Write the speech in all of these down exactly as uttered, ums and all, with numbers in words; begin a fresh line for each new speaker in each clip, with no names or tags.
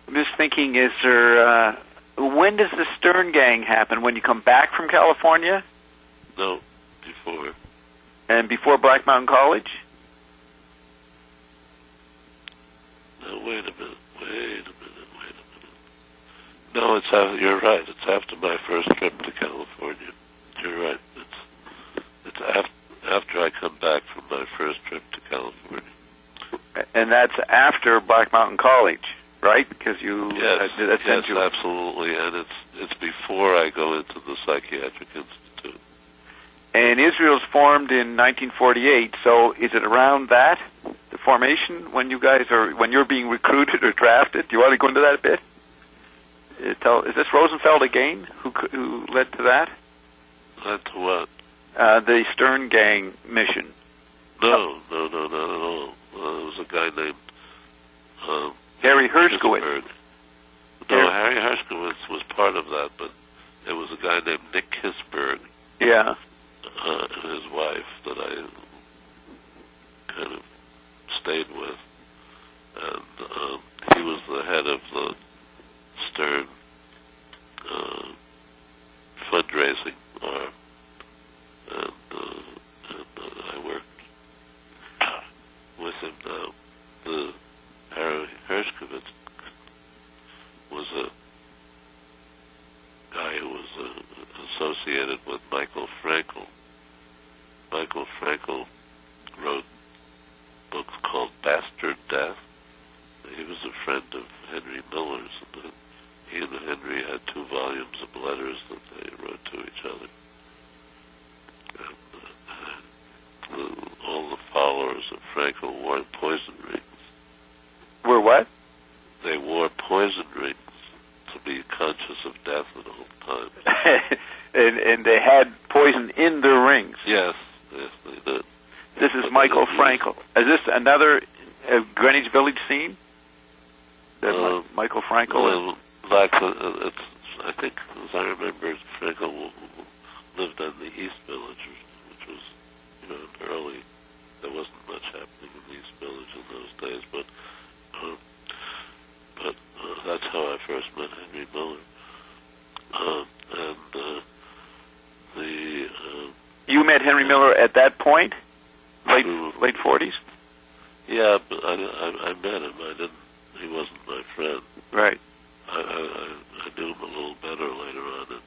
I'm just thinking, is there, uh, when does the Stern Gang happen? When you come back from California?
No, before.
And before Black Mountain College?
No, wait a minute, wait a minute, wait a minute. No, it's after, you're right, it's after my first trip to California. You're right, it's, it's after, after I come back from my first trip to California.
And that's after Black Mountain College, right? Because you...
Yes,
uh, that's
yes,
you.
absolutely, and it's it's before I go into the Psychiatric Institute.
And Israel's formed in nineteen forty-eight, so is it around that, the formation, when you guys are, when you're being recruited or drafted? Do you want to go into that a bit? Uh, tell, is this Rosenfeld again who who led to that?
Led to what?
Uh, the Stern Gang mission.
No, no, no, not at all. Uh, there was a guy named uh,
Harry Herskowitz.
Hisberg. No, Harry Herskowitz was part of that, but it was a guy named Nick Hisberg.
Yeah.
Uh, and his wife that I kind of stayed with, and um, he was the head of the Stern uh, fundraising arm, and, uh, and uh, I worked with him now. The Harry Herskowitz was a guy who was uh, associated with Michael Frankel. Michael Frankel wrote books called Bastard Death. He was a friend of Henry Miller's. And he and Henry had two volumes of letters that they wrote to each other. And, uh, the, all the followers of Frankel wore poison rings.
Were what?
They wore poison rings to be conscious of death at all times.
and, and they had poison in their rings.
Yes, yes, they did.
This is Michael Frankel. Is this another uh, Greenwich Village scene? That uh, Michael Frankel?
Uh, like, uh, it's, I think, as I remember, Frankel lived in the East Village, which was, you know, early. There wasn't much happening in the East Village in those days, but uh, but uh, that's how I first met Henry Miller. Uh, and uh, the uh,
you met Henry Miller at that point, late
who,
late forties.
Yeah, but I, I, I met him. I didn't. He wasn't my friend.
Right.
I, I, I knew him a little better later on in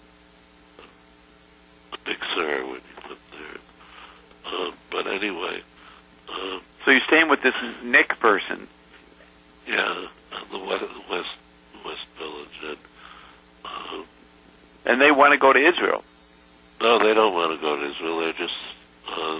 uh, Big Sur when he lived there. Uh, but anyway. Uh,
so you're staying with this Nick person?
Yeah, the West West, West Village, and uh,
and they want to go to Israel.
No, they don't want to go to Israel. They're just uh,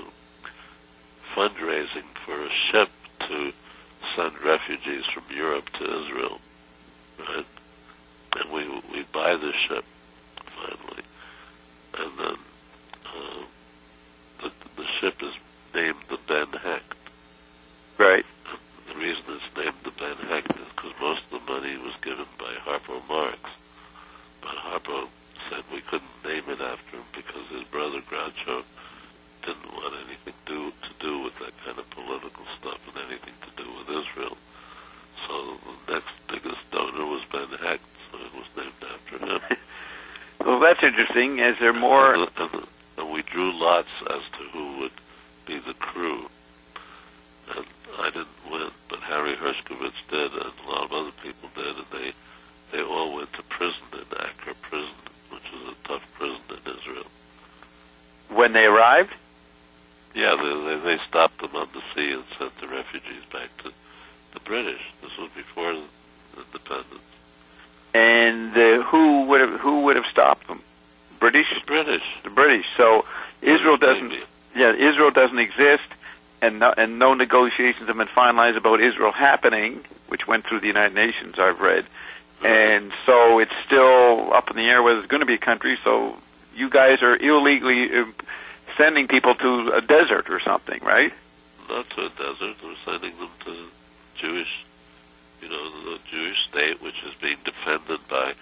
fundraising for a ship to send refugees from Europe to Israel, right? And we we buy the ship finally, and then uh, the the ship is named the Ben Hecht.
Right.
The reason it's named the Ben Hecht is because most of the money was given by Harpo Marx, but Harpo said we couldn't name it after him because his brother Groucho didn't want anything do, to do with that kind of political stuff and anything to do with Israel. So the next biggest donor was Ben Hecht, so it was named after him.
Well, that's interesting. Is there more...
And, the, and, the, and we drew lots as to who would be the crew. And I didn't win, but Harry Herskowitz did, and a lot of other people did, and they they all went to prison in Accra prison, which is a tough prison in Israel.
When they arrived?
Yeah, they, they, they stopped them on the sea and sent the refugees back to the British. This was before independence.
And uh, who would have who would have stopped them? British?
The British.
The British. So Israel doesn't.
Maybe.
Yeah, Israel doesn't exist. And no, and no negotiations have been finalized about Israel happening, which went through the United Nations, I've read. And so it's still up in the air whether it's going to be a country, so you guys are illegally uh, sending people to a desert or something, right?
Not to a desert. We're sending them to Jewish, you know, the Jewish state, which is being defended by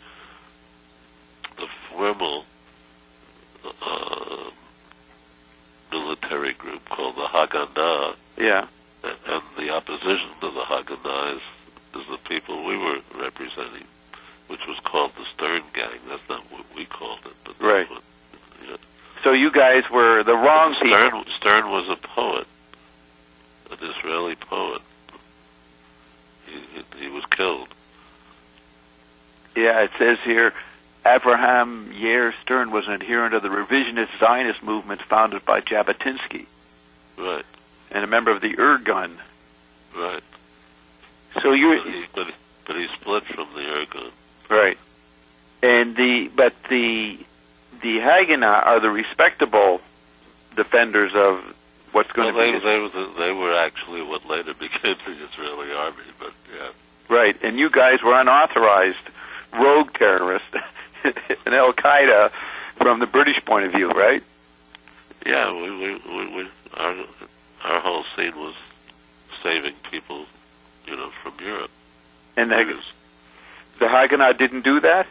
the formal uh, military group called the Haganah.
Yeah.
And, and the opposition to the Haganah is, is the people we were representing
So you guys were the wrong
Stern,
people.
Stern was a poet, an Israeli poet. He, he, he was killed.
Yeah, it says here, Abraham Yair Stern was an adherent of the revisionist Zionist movement founded by Jabotinsky.
Right.
And a member of the Irgun.
Right.
So you,
but he, but, he, but he split from the Irgun.
Right. And the but the the Haganah are the respectable defenders of what's going
well,
to
they,
be.
They were the, they were actually what later became the Israeli army. But yeah.
Right. And you guys were unauthorized rogue terrorists in Al Qaeda from the British point of view, right?
Yeah. We we we, we our our whole scene was saving people, you know, from Europe.
And the, the Haganah didn't do that?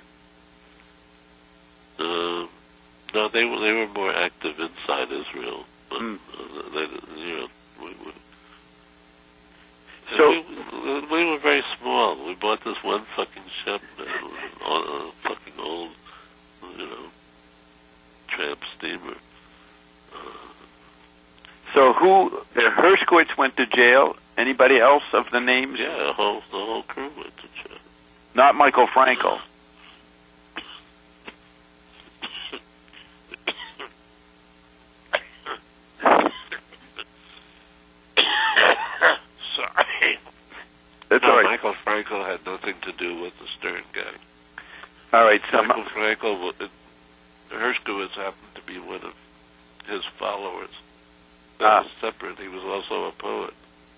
Uh, no, they were they were more active inside Israel. But,
mm.
uh, they, you know, we, we,
so
we, we were very small. We bought this one fucking ship, uh, a fucking old, you know, tramp steamer.
So who, uh, Hershkowitz went to jail. Anybody else of the names?
Yeah, the whole, the whole crew went to jail.
Not Michael Frankel.
Sorry.
That's
no,
all right.
Michael Frankel had nothing to do with the Stern gang.
All right. So
Michael Frankel, Hershkowitz happened to be one of his followers. That
Ah.
was separate. He was also a poet.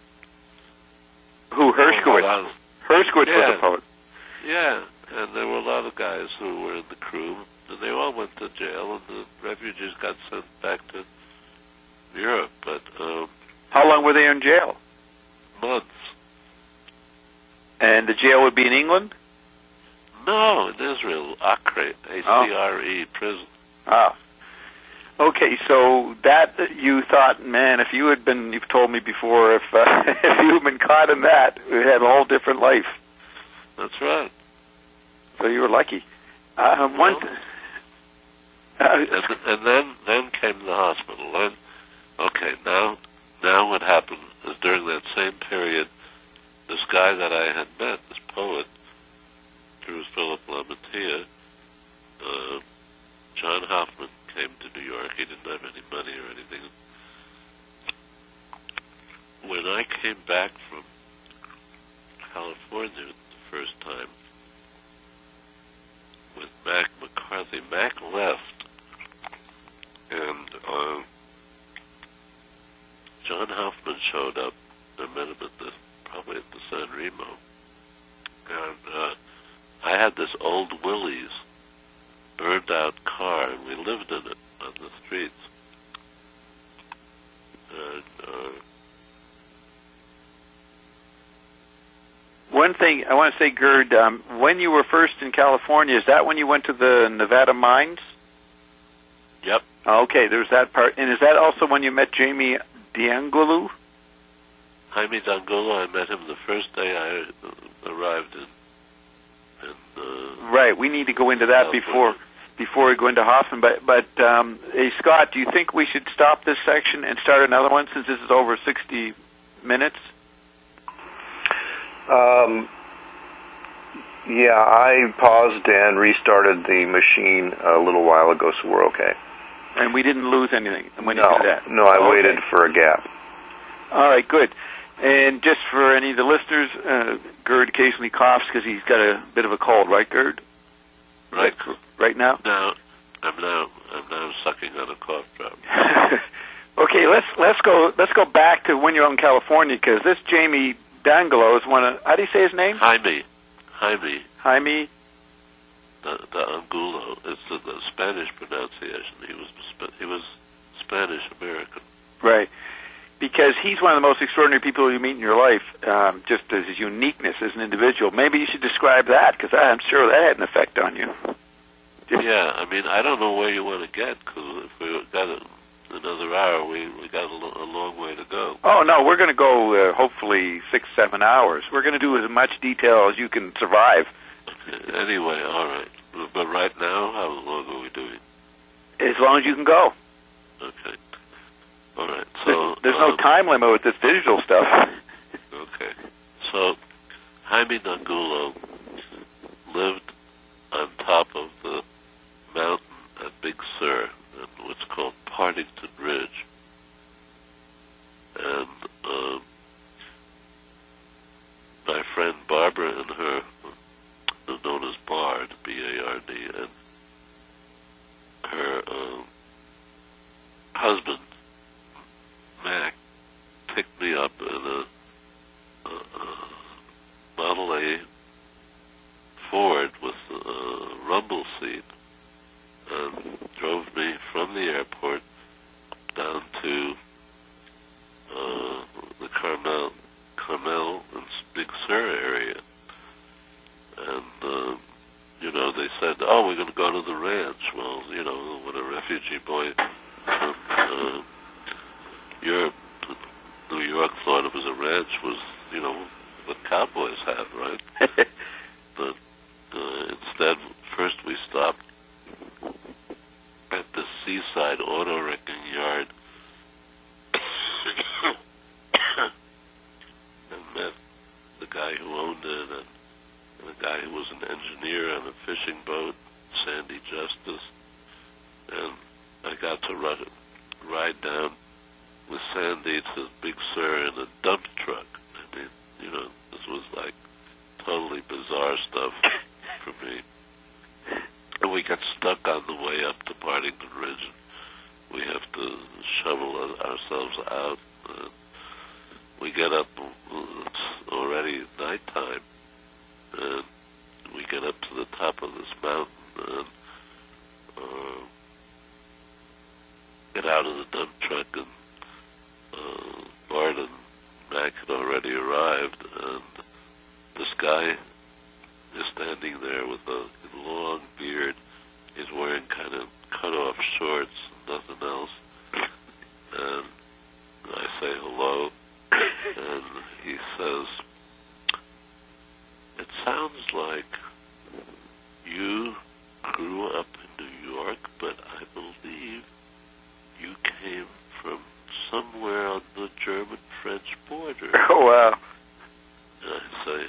Who, Hershkowitz? Hershkowitz
yeah.
was a poet.
Yeah, and there were a lot of guys who were in the crew, and they all went to jail, and the refugees got sent back to Europe. But um,
how long were they in jail?
Months.
And the jail would be in England?
No, in Israel, Acre, A C R E, oh. prison.
Ah. Okay, so that you thought, man, if you had been, you've told me before, if uh, if you had been caught in that, we'd have a whole different life.
That's right.
So you were lucky. Uh, one,
well,
uh,
and, and then then came the hospital. Then, okay, now now what happened is during that same period, this guy that I had met, this poet, Drew Philip Lamatia, uh, John Hoffman, came to New York. He didn't have any money or anything. When I came back from California the first time with Mac McCarthy, Mac left, and uh, John Hoffman showed up. I met him at the, probably at the San Remo. And uh, I had this old Willys burned out car, and we lived in it on the streets. And, uh,
one thing I want to say, Gerd, um, when you were first in California, is that when you went to the Nevada mines?
Yep.
Okay, there's that part. And is that also when you met Jamie D'Angelo?
Jaime D'Angelo, I met him the first day I arrived in. in uh,
right, we need to go into that before before we go into Hoffman. But, but um, hey, Scott, do you think we should stop this section and start another one since this is over sixty minutes?
Um, yeah, I paused and restarted the machine a little while ago, so we're okay.
And we didn't lose anything when
no,
you did that?
No, I
okay.
waited for a gap.
All right, good. And just for any of the listeners, uh, Gerd occasionally coughs because he's got a bit of a cold, right, Gerd?
Right.
Right now?
Now, I'm now I'm now sucking on a cough drop.
Okay, let's let's go let's go back to when you're out in California, because this Jamie D'Angelo is one of, how do you say his name?
Jaime. Jaime.
Jaime.
The, the Angulo. It's the, the Spanish pronunciation. He was he was Spanish American.
Right. Because he's one of the most extraordinary people you meet in your life, um, just as his uniqueness as an individual. Maybe you should describe that, because I'm sure that had an effect on you. Just
yeah, I mean, I don't know where you want to get, because if we got a, another hour, we, we got a, lo- a long way to go.
Oh, no, we're going to go, uh, hopefully, six, seven hours. We're going to do as much detail as you can survive.
Anyway, all right. But right now, how long are we doing?
As long as you can go.
Okay. All right. So
there's
um,
no time limit with this digital stuff.
Okay. So Jaime Nangulo lived on top of the mountain at Big Sur, in what's called Partington Ridge. And um, my friend Barbara and her, known as Bard, B A R D, and her um, husband, Mac, picked me up in a, a, a Model A Ford with a rumble seat and drove me from the airport down to uh, the Carmel, Carmel and Big Sur area. And, uh, you know, they said, oh, we're going to go to the ranch. Well, you know, when a refugee boy from uh, Europe, New York, thought it was a ranch was, you know, what cowboys have, right? But uh, instead, first we stopped at the Seaside Auto Wrecking Yard and met the guy who owned it and, and a guy who was an engineer on a fishing boat, Sandy Justice, and I got to ride, ride down with Sandy to Big Sur in a dump truck. I mean, you know, this was like totally bizarre stuff for me. And we got stuck on the way up to Partington Ridge. We have to shovel ourselves out. Uh, we get up, it's already nighttime, and we get up to the top of this mountain and uh, get out of the dump truck, and uh, Bart and Mac had already arrived, and this guy is standing there with a long beard. He's wearing kind of cut-off shorts, nothing else. And I say hello, and he says, it sounds like you grew up in New York, but I believe you came from somewhere on the German-French border.
Oh, wow.
And I say,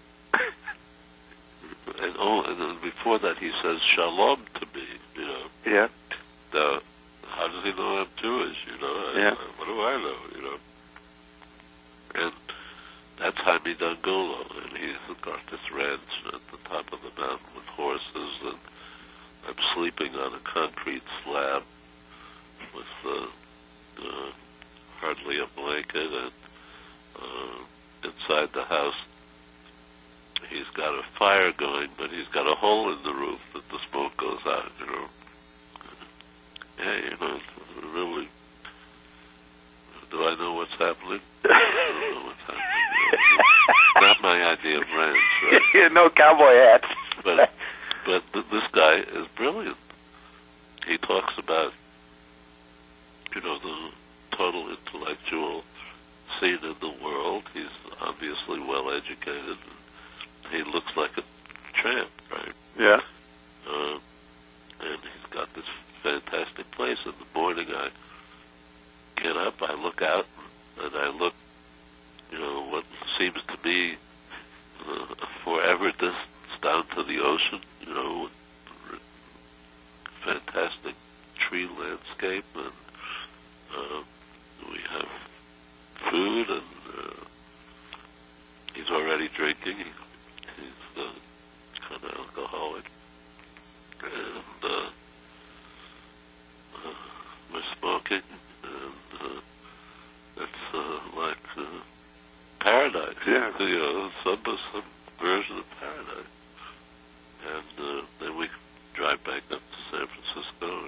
and oh, and then before that he says shalom to me, you know.
Yeah.
Now, how does he know I'm Jewish, you know? I,
Yeah.
I, what do I know, you know? And that's Jaime Nangulo, and he's got this ranch at the top of the mountain with horses, and I'm sleeping on a concrete slab with uh, uh, hardly a blanket, and uh, inside the house he's got a fire going, but he's got a hole in the roof that the smoke goes out, you know. Yeah, you know, it's really, do I know what's happening? I don't know what's happening. You know. Not my idea of ranch, right?
No cowboy hats.
But, but th- this guy is brilliant. He talks about, you know, the total intellectual scene in the world. He's obviously well educated. He looks like a tramp, right?
Yeah.
Uh, and he's got this fantastic place. In the morning, I get up, I look out, and I look, you know, what seems to be uh, a forever distance down to the ocean, you know, with fantastic tree landscape, and uh, we have food, and uh, he's already drinking. He, he's uh, kind of alcoholic, and uh, uh, we're smoking, and uh, it's uh, like uh, paradise.
Yeah.
You know, some some version of paradise. And uh, then we drive back up to San Francisco.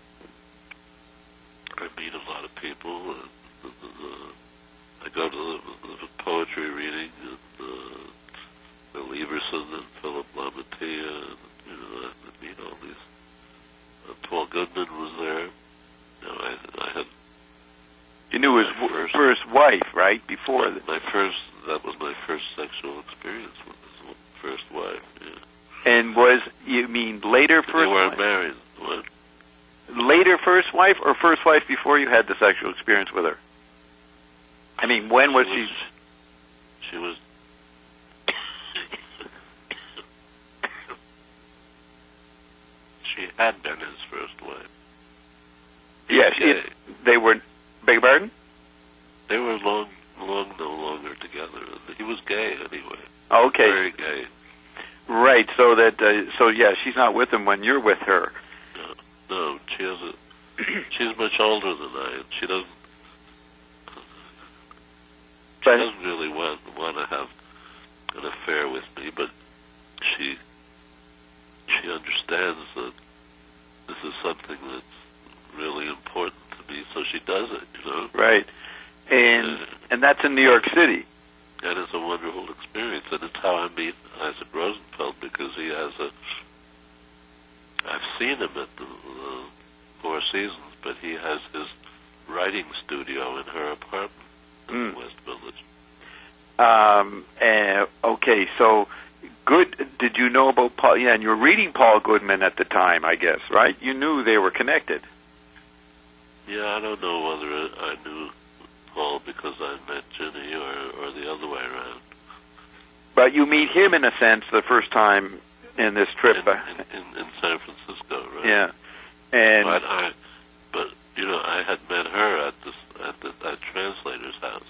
I meet a lot of people. And, uh, I go to the, the poetry reading, and uh, Bill Everson and Philip Lamantia, and you know, I meet all these. Uh, Paul Goodman was there. You know, I, I had.
You knew his w-
first,
first wife, right? Before
my,
the...
my first. That was my first sexual experience with his first wife. Yeah.
And was, you mean later first
They weren't
wife?
married. What?
later first wife or first wife before you had the sexual experience with her? I mean, when was she?
She was. She had been his first wife.
Yes, yeah, they were. Beg your pardon?
They were long, long, no longer together. He was gay anyway.
Okay.
Very gay.
Right. So that. Uh, so yeah, she's not with him when you're with her.
No, no she has a. She's much older than I am. She doesn't. She
but,
doesn't really want want to have an affair with me, but she she understands that this is something that's really important to me, so she does it, you know.
Right, and uh, and that's in New York City.
And it's a wonderful experience, and it's how I meet Isaac Rosenfeld, because he has a. I've seen him at the, the Four Seasons, but he has his writing studio in her apartment in
mm.
the West Village.
Um. Uh, okay, so. Good. Did you know about Paul? Yeah, and you were reading Paul Goodman at the time, I guess, right? You knew they were connected.
Yeah, I don't know whether I knew Paul because I met Ginny or, or the other way around.
But you meet him, in a sense, the first time in this trip.
In, in, in, in San Francisco, right?
Yeah. And
but, I, but, you know, I had met her at, this, at the at Translator's house.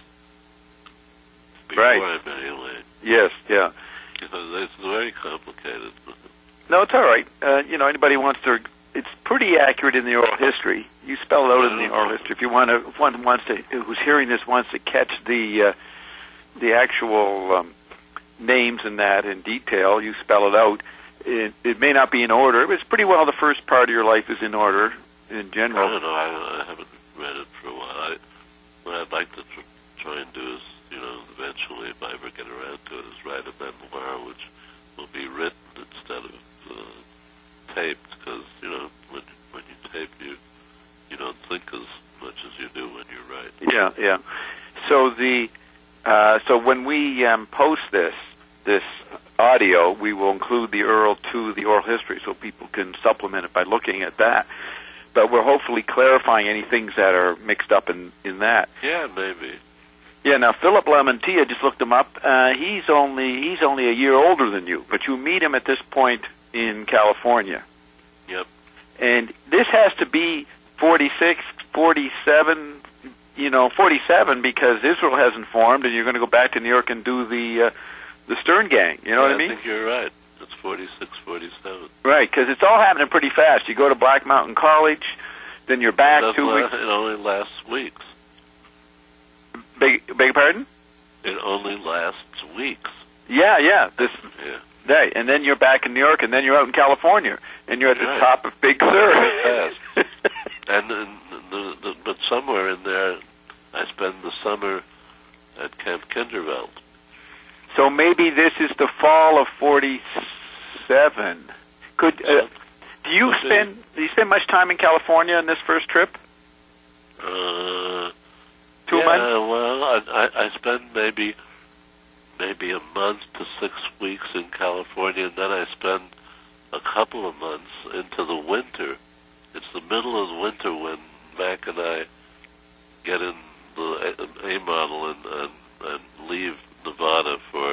Before
right.
I met Elaine.
Yes, yeah.
Because it's very complicated.
No, it's all right. Uh, you know, anybody wants to. It's pretty accurate in the oral history. You spell it out in the oral history. If you want to, if one wants to, who's hearing this wants to catch the uh, the actual um, names in that in detail, you spell it out. It, it may not be in order, but it's pretty well the first part of your life is in order in general.
I don't know. I, I haven't read it for a while. I, what I'd like to tr- try and do is, you know, eventually, if I ever get around to it, is write a memoir which will be written instead of uh, taped, because, you know, when, when you tape, you you don't think as much as you do when you write.
Yeah, yeah. So the uh, so when we um, post this this audio, we will include the U R L to the oral history, so people can supplement it by looking at that. But we're hopefully clarifying any things that are mixed up in, in that.
Yeah, maybe.
Yeah. Now Philip Lamantia, just looked him up. Uh, he's only he's only a year older than you, but you meet him at this point in California.
Yep.
And this has to be forty-six, forty-seven, you know, forty-seven, because Israel hasn't formed, and you're going to go back to New York and do the uh, the Stern Gang. You know
yeah,
what I mean?
I think you're right. It's forty-six, forty-seven.
Right, because it's all happening pretty fast. You go to Black Mountain College, then you're back
That's
two
la-
weeks.
It only lasts weeks.
Beg, beg your pardon?
It only lasts weeks.
Yeah, yeah. This
yeah.
day, and then you're back in New York, and then you're out in California, and you're at the
right.
top of Big Sur.
Fast. and and the, the, but somewhere in there, I spend the summer at Camp Kinderveld.
So maybe this is the fall of forty-seven. Could uh, do you spend do you spend much time in California in this first trip?
Uh,
Two
yeah,
months.
well, I, I, I spend maybe maybe a month to six weeks in California, and then I spend a couple of months into the winter. It's the middle of the winter when Mac and I get in the A, A model and, and and leave Nevada for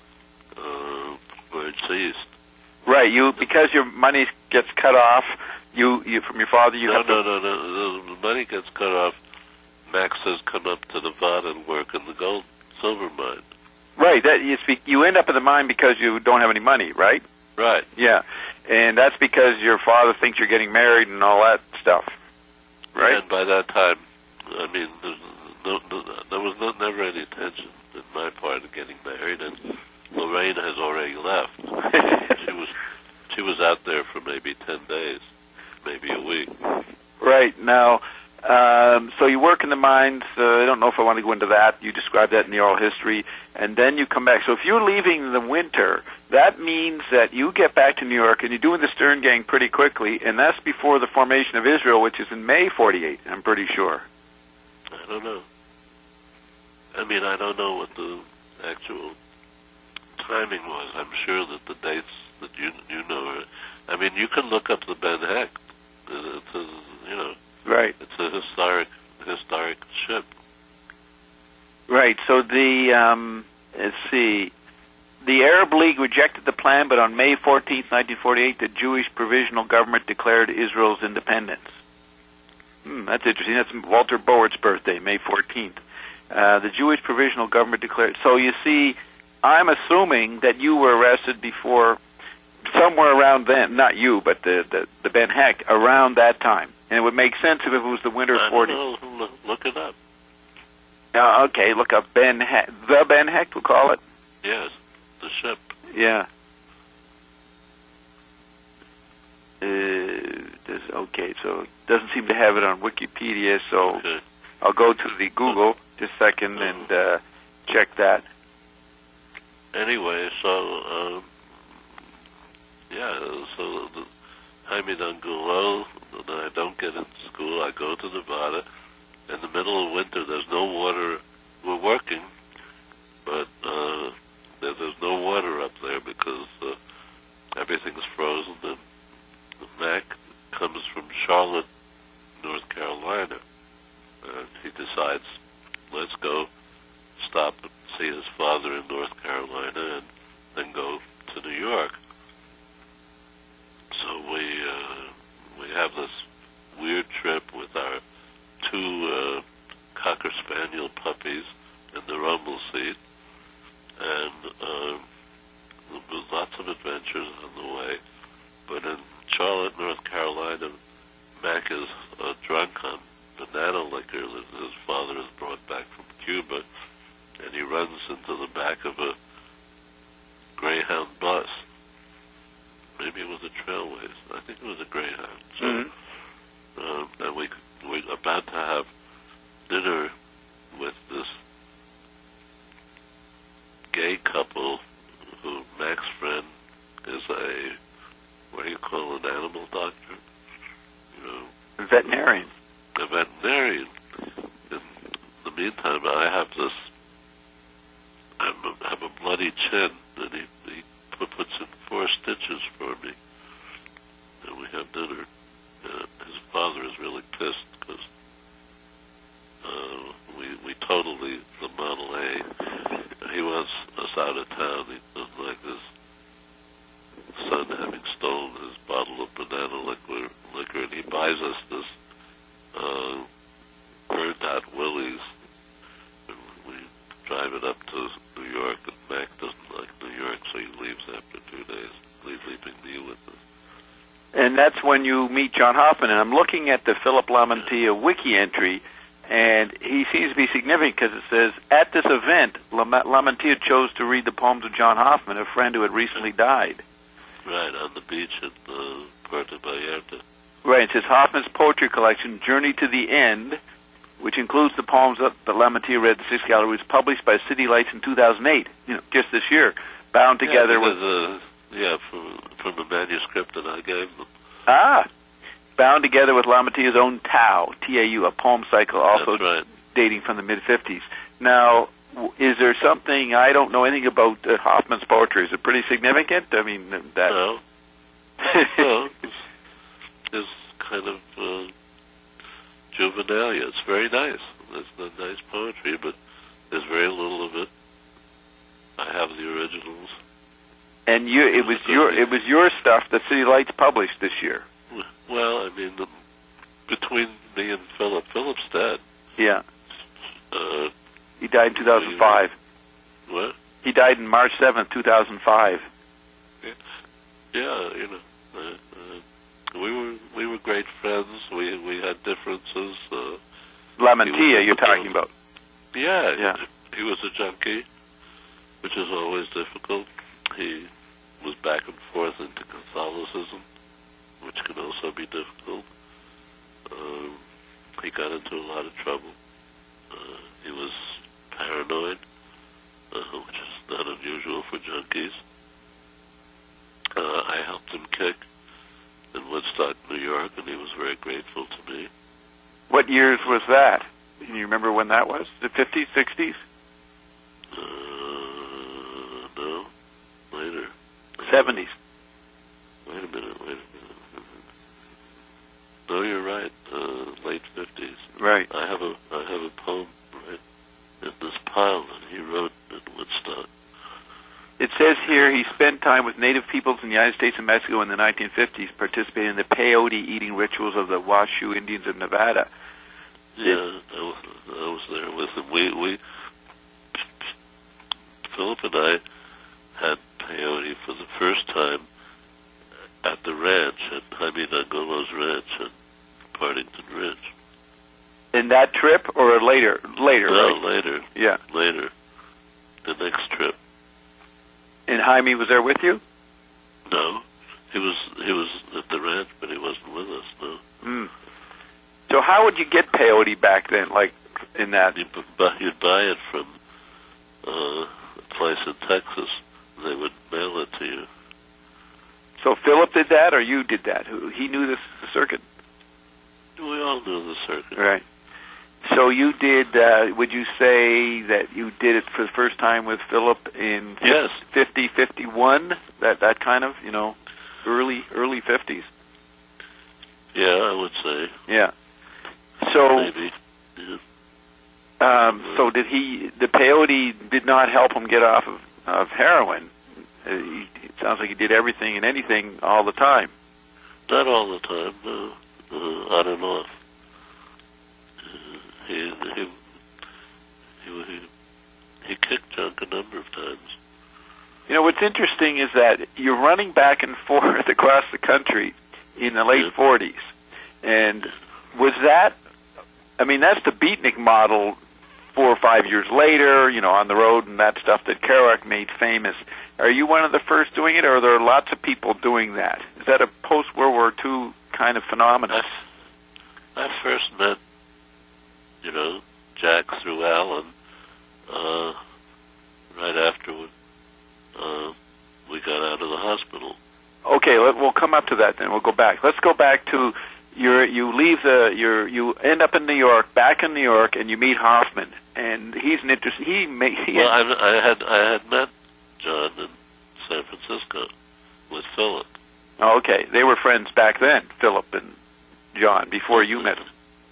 uh, where it's east.
Right, you because your money gets cut off. You, you from your father. You
no,
have
no,
to...
no, no. The money gets cut off. Max says, "Come up to Nevada and work in the gold silver mine."
Right, that you speak. You end up in the mine because you don't have any money, right?
Right.
Yeah, and that's because your father thinks you're getting married and all that stuff, right?
And by that time, I mean, there's no, no, there was no, never any intention in my part of getting married, and Lorraine has already left. she was she was out there for maybe ten days, maybe a week.
Right. Now, um, so you work in the mines. Uh, I don't know if I want to go into that. You describe that in the oral history, and then you come back. So if you're leaving in the winter, that means that you get back to New York, and you're doing the Stern Gang pretty quickly, and that's before the formation of Israel, which is in May forty-eight, I'm pretty sure.
I don't know. I mean, I don't know what the actual timing was. I'm sure that the dates that you you know are... I mean, you can look up the Ben Hecht. It's a, You know,
Right.
it's a historic, historic ship.
Right. So the um, let's see, the Arab League rejected the plan, but on May fourteenth, nineteen forty-eight, the Jewish Provisional Government declared Israel's independence. Hmm, that's interesting. That's Walter Bowart's birthday, May fourteenth. Uh, the Jewish Provisional Government declared. So you see, I'm assuming that you were arrested before, somewhere around then. Not you, but the the, the Ben Hecht around that time. And it would make sense if it was the winter of
I
forty.
don't know. Look, look it up.
Uh, okay, look up Ben Hecht. The Ben Hecht, we'll call it.
Yes, the ship.
Yeah. Uh, this, okay, so it doesn't seem to have it on Wikipedia, so
Okay.
I'll go to the Google just a second and uh, check that.
Anyway, so, um, yeah, so the Jaime Angulo, I don't get into school. I go to Nevada. In the middle of winter, there's no water. We're working, but uh, there, there's no water up there because uh, everything's frozen. And the Mac comes from Charlotte, North Carolina. And he decides, let's go stop and see his father in North Carolina and then go to New York. So we uh, we have this weird trip with our two uh, Cocker Spaniel puppies in the rumble seat, and uh, there was lots of adventures on the way. But in Charlotte, North Carolina, Mac is uh, drunk on banana liquor that his father has brought back from Cuba, and he runs into the back of a Greyhound bus. Maybe it was a Trailways. I think it was a Greyhound. So,
Mm-hmm.
um, and we we're about to have dinner with this gay couple who Mac's friend is a, what do you call an animal doctor? You know,
Veterinarian.
a veterinarian. In the meantime, I have this, I have a bloody chin, and he, he puts in four stitches for me, and we have dinner. Uh, his father is really pissed because uh, we we totally the Model A. He wants us out of town. He doesn't like his son having stolen his bottle of banana liquor, liquor and he buys us this uh, burnt out Willie's. And we drive it up to New York, and Mac doesn't like New York, so he leaves after two days, leaving me with us.
And that's when you meet John Hoffman. And I'm looking at the Philip Lamantia wiki entry, and he seems to be significant because it says, at this event, Lam- Lamantia chose to read the poems of John Hoffman, a friend who had recently died.
Right, on the beach at uh, Puerto Vallarta.
Right, it says Hoffman's poetry collection, Journey to the End, which includes the poems that, that Lamantia read at the Sixth Gallery, was published by City Lights in two thousand eight, you know, just this year, bound together
yeah,
with...
Uh, yeah, from, from a manuscript that I gave them.
Ah, bound together with Lamantia's own Tau, T A U, a poem cycle also
That's right.
dating from the mid-fifties. Now, w- is there something, I don't know anything about uh, Hoffman's poetry, is it pretty significant? I mean, that...
No. No, it's, it's kind of uh, juvenilia. It's very nice. It's not nice poetry, but there's very little of it. I have the originals.
And you, it was your, it was your stuff that City Lights published this year.
Well, I mean, the, between me and Philip, Philip's dead.
Yeah.
Uh,
He died in two thousand five.
what?
He died in March seventh, two thousand five.
Yeah, you know, uh, uh, we were we were great friends. We we had differences. Uh,
Lamantia, you're talking about.
Yeah,
Yeah.
He was a junkie, which is always difficult. He was back and forth into Catholicism, which can also be difficult. Um, he got into a lot of trouble. Uh, he was paranoid, uh, which is not unusual for junkies. Uh, I helped him kick in Woodstock, New York, and he was very grateful to me.
What years was that? Can you remember when that was? The fifties, sixties?
Uh, no, later.
seventies.
Wait a minute, wait a minute. No, you're right. Uh,
says here he spent time with native peoples in the United States and Mexico in the nineteen fifties, participating in the peyote eating rituals of the Washoe Indians of Nevada.
Yeah, I was, I was there with him. We, we, Philip and I had peyote for the first time at the ranch, at Jaime Nangolo's ranch at Partington Ridge.
In that trip, or later? Later,
No,
right?
later.
Yeah.
Later. The next trip.
And Jaime was there with you?
No. He was he was at the ranch, but he wasn't with us, no.
Mm. So how would you get peyote back then, like in that?
You'd buy, you'd buy it from uh, a place in Texas. They would mail it to you.
So Philip did that, or you did that? Who He knew this circuit?
We all knew the circuit.
Right. So you did, uh, would you say that you did it for the first time with Philip in
Yes.
fifty, fifty-one? That, that kind of, you know, early, early fifties?
Yeah, I would say.
Yeah. So,
Maybe. Yeah.
um, so did he, the peyote did not help him get off of, of heroin. Uh, he, it sounds like he did everything and anything all the time.
Not all the time, no. Uh, on and off. Uh, he, he, he, he, he kicked junk a number of times.
You know, what's interesting is that you're running back and forth across the country in the late
Yeah.
forties. And was that, I mean, that's the beatnik model four or five years later, you know, on the road and that stuff that Kerouac made famous. Are you one of the first doing it, or are there lots of people doing that? Is that a post-World War Two kind of phenomenon?
I, I first met, you know, Jack through Alan uh, right after we, uh, we got out of the hospital.
Okay, let, we'll come up to that then. We'll go back. Let's go back to your. You leave the. Your. You end up in New York, back in New York, and you meet Hoffman, and he's an interest. He made. He
Well, I, I had I had met John in San Francisco with Philip.
Oh, okay, they were friends back then, Philip and John, before you met him.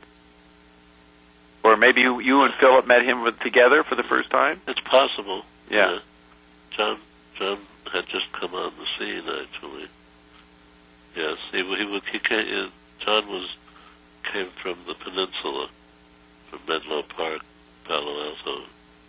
Or maybe you, you and Philip met him with, together for the first time?
It's possible.
Yeah.
Uh, John John had just come on the scene, actually. Yes, he he, he came. Uh, John was came from the peninsula, from Menlo Park, Palo Alto.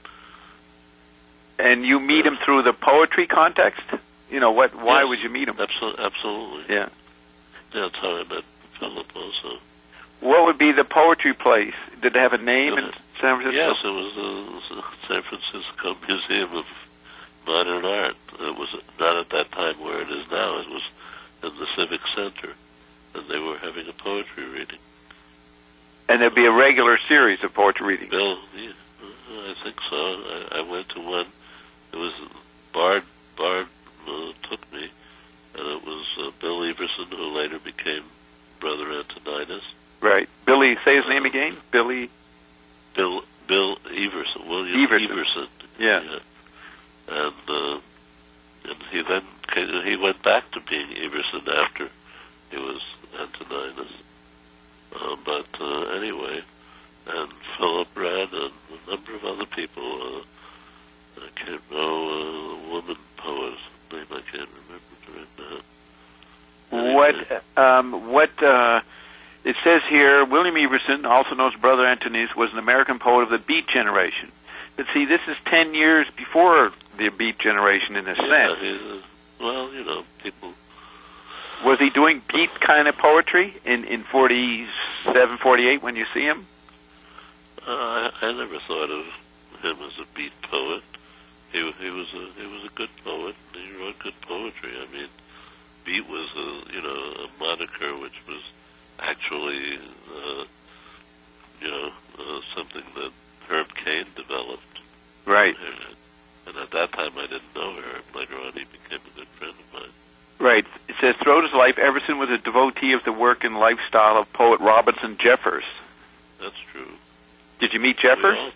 And you meet him through the poetry context? You know, what? Why
Yes.
would you meet him?
Absolutely, absolutely.
Yeah.
Yeah, that's how I met Philip also.
What would be the poetry place? Did it have a name in San Francisco?
Yes, it was the San Francisco Museum of Modern Art. It was not at that time where it is now. It was in the Civic Center, and they were having a poetry reading.
And there'd be a regular series of poetry readings?
Bill, yeah, I think so. I, I went to one. It was Bard. Bard uh, took me, and it was uh, Bill Everson, who later became Brother Antoninus.
Right. Billy, say his name again? Billy?
Bill Bill Everson, William
Everson.
Everson.
Yeah.
yeah. And uh, and he then came, he went back to being Everson after he was Antoninus. Uh, but uh, anyway, and Philip Rad and a number of other people. Uh, I can't know a woman poet name. I can't remember right now. Anyway.
What, um, what, uh, it says here, William Everson, also known as Brother Antoninus, was an American poet of the Beat generation. But see, this is ten years before the Beat generation in a
Yeah,
sense.
he's, uh, well, you know, people.
Was he doing Beat kind of poetry in, in forty-seven, forty-eight when you see him?
Uh, I, I never thought of him as a Beat poet. He he was a he was a good poet. He wrote good poetry. I mean, Beat was a you know a moniker which was actually uh, you know uh, something that Herb Cain developed.
Right.
And, and at that time, I didn't know Herb. Later on, he became a good friend of mine.
Right. It says, throughout his life, Everson was a devotee of the work and lifestyle of poet Robinson Jeffers.
That's true.
Did you meet Jeffers?
We all,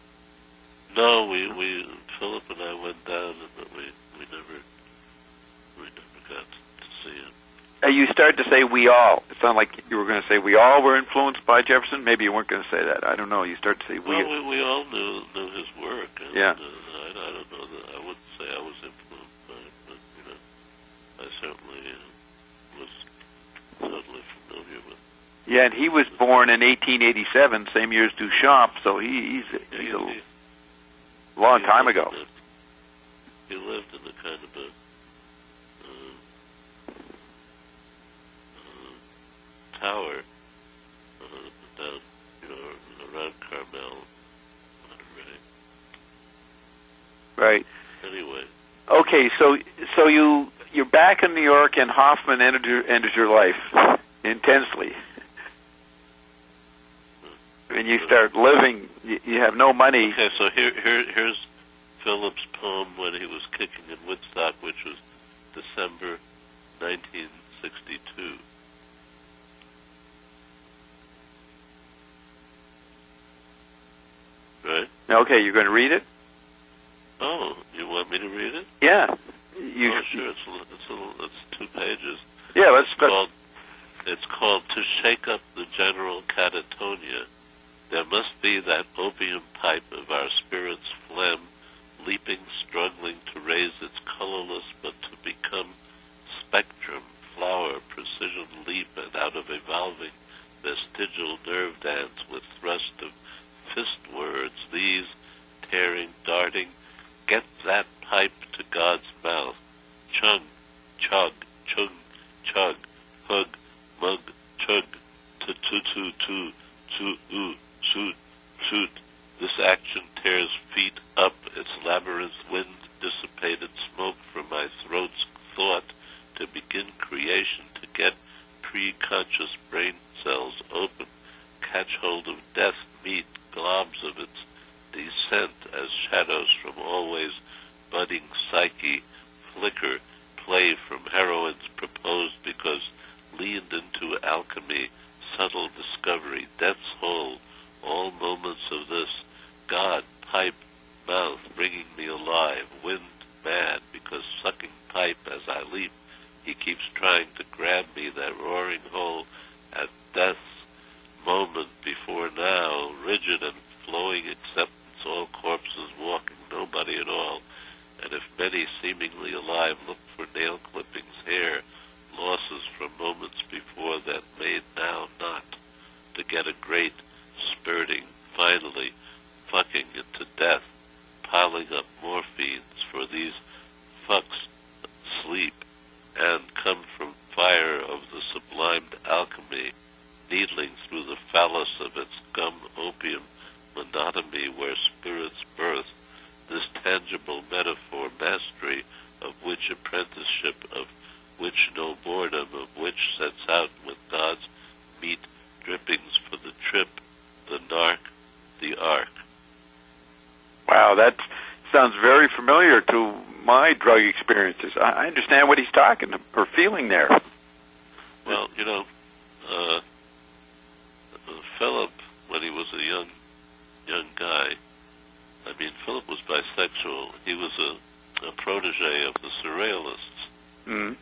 no, we we Philip and I went down, but we we never we never got to see him.
Uh, you started to say we all. It sounded like you were going to say we all were influenced by Jefferson. Maybe you weren't going to say that. I don't know. You started to say we.
Well, we, we all knew knew his work. And,
Yeah.
Uh, I, I don't know that I wouldn't say I was influenced I certainly uh, was totally familiar with.
Yeah, and he was born in eighteen eighty-seven, same year as Duchamp, so he, he's,
Yeah,
he's
he,
a
he,
long
he
time
lived
ago.
in a- he lived in a kind of a uh, uh, tower uh, down, you know, around Carmel. Right.
Right.
Anyway.
Okay, so so you you're back in New York, and Hoffman entered your, entered your life intensely, and you start living. You, you have no money.
Okay, so here here here's Philip's poem when he was kicking in Woodstock, which was December nineteen sixty-two. Right?
Okay, you're going to read it?
Oh, you want me to read it?
Yeah. You,
oh, sure. It's a, it's a, it's two pages.
Yeah, let's.
It's called, it's called To Shake Up the General Catatonia. There must be that opium pipe of our spirit's phlegm, leaping, struggling to raise its colorless but to become spectrum, flower, precision leap, and out of evolving vestigial nerve dance with thrust of fist words, these tearing, darting, get that pipe to God's mouth. Chung, chug, chung, chug, hug, mug, chug, tu tu tu tu, tu oo, shoot, shoot. This action tears feet up, its labyrinth wind dissipated smoke from my throat's thought to begin creation, to get pre-conscious brain cells open, catch hold of death, meet globs of its descent as shadows from always budding psyche, flicker, play from heroines proposed because leaned into alchemy, subtle discovery, death's hole, all moments of this, God, pipe, mouth, bringing me alive, wind mad, because sucking pipe as I leap, he keeps trying to grab me, that roaring hole at death's moment before now, rigid and flowing acceptance, all corpses walking, nobody at all, and if many seemingly alive look for nail clippings, hair, losses from moments before that made now not, to get a great spurting, finally, fucking into death, piling up morphines for these fucks sleep, and come from fire of the sublimed alchemy, needling through the phallus of its gum opium monotony where spirits birth, this tangible metaphor mastery of which apprenticeship, of which no boredom, of which sets out with God's meat drippings for the trip, the narc, the ark.
Wow, that sounds very familiar to my drug experiences. I understand what he's talking or feeling there.
Well, you know, uh, Philip, when he was a young young guy, I mean, Philip was bisexual. He was a, a protege of the Surrealists.
Mm-hmm.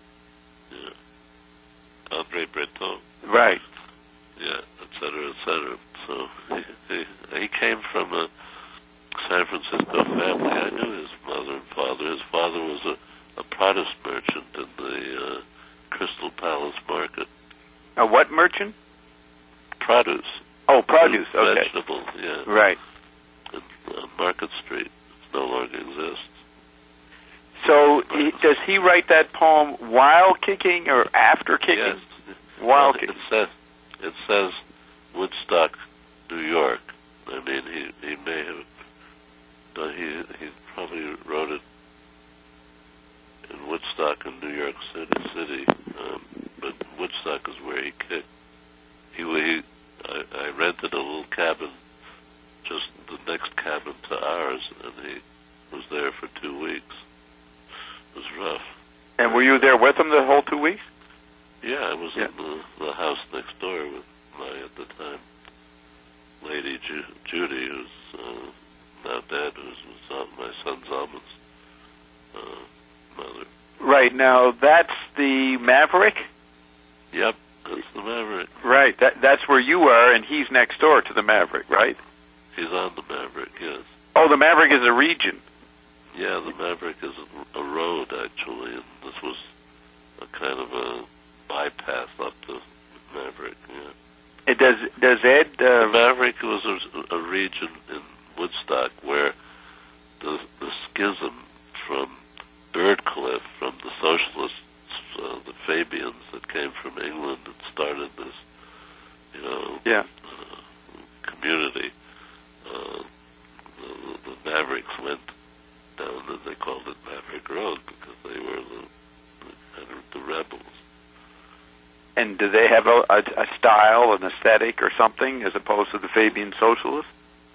Yeah. Andre Breton.
Right.
Yeah, et cetera, et cetera. So he, he, he came from a San Francisco family. I knew his mother and father. His father was a, a produce merchant in the uh, Crystal Palace Market.
A what merchant?
Produce.
Oh, produce, okay.
Vegetables, yeah.
Right.
In, uh, Market Street. It no longer exists.
So he, does he write that poem while kicking or after kicking?
Yes.
While
well,
kicking.
It says, it says Woodstock, New York. I mean, he, he may have... No, he, he probably wrote it in Woodstock in New York City, City. Um, but Woodstock is where he kicked. He, he I, I rented a little cabin, just the next cabin to ours, and he was there for two weeks. It was rough.
And were you there with him the whole two weeks?
Yeah, I was
yeah.
in the, the house next door with my, at the time, Lady Ju- Judy, who's uh, now dead, who's was my son Zalman's uh, mother.
Right, now that's the Maverick?
Yep, that's the Maverick.
Right, that, that's where you are, and he's next door to the Maverick, right?
He's on the Maverick, yes.
Oh, the Maverick is a region.
Yeah, the Maverick is a, a road, actually, and this was
does does Ed? Uh,
Maverick was a, a region in Woodstock where the the schism from Birdcliff, from the socialists, uh, the Fabians that came from England and started this, you know,
yeah.
uh, community. Uh, the, the Mavericks went down, and they called it Maverick Road because they were the, the kind of the rebels.
And do they have a, a, a style, an aesthetic, or something, as opposed to the Fabian socialists?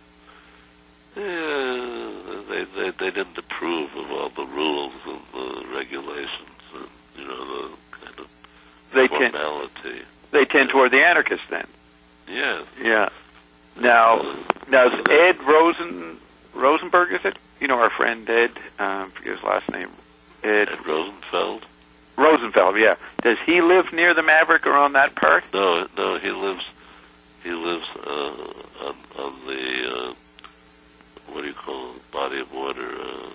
Yeah, they, they they didn't approve of all the rules and the regulations and, you know, the kind of
they
formality.
Tend, they tend toward the anarchists then.
Yeah.
Yeah. Now,
uh,
now is Ed Rosen Rosenberg, is it? You know our friend Ed. Um, forget his last name. Ed,
Ed Rosenfeld.
Rosenfeld. Yeah. Does he live near the Maverick or on that part?
No, no. He lives. He lives uh, on on the uh, what do you call it? Body of water. Uh,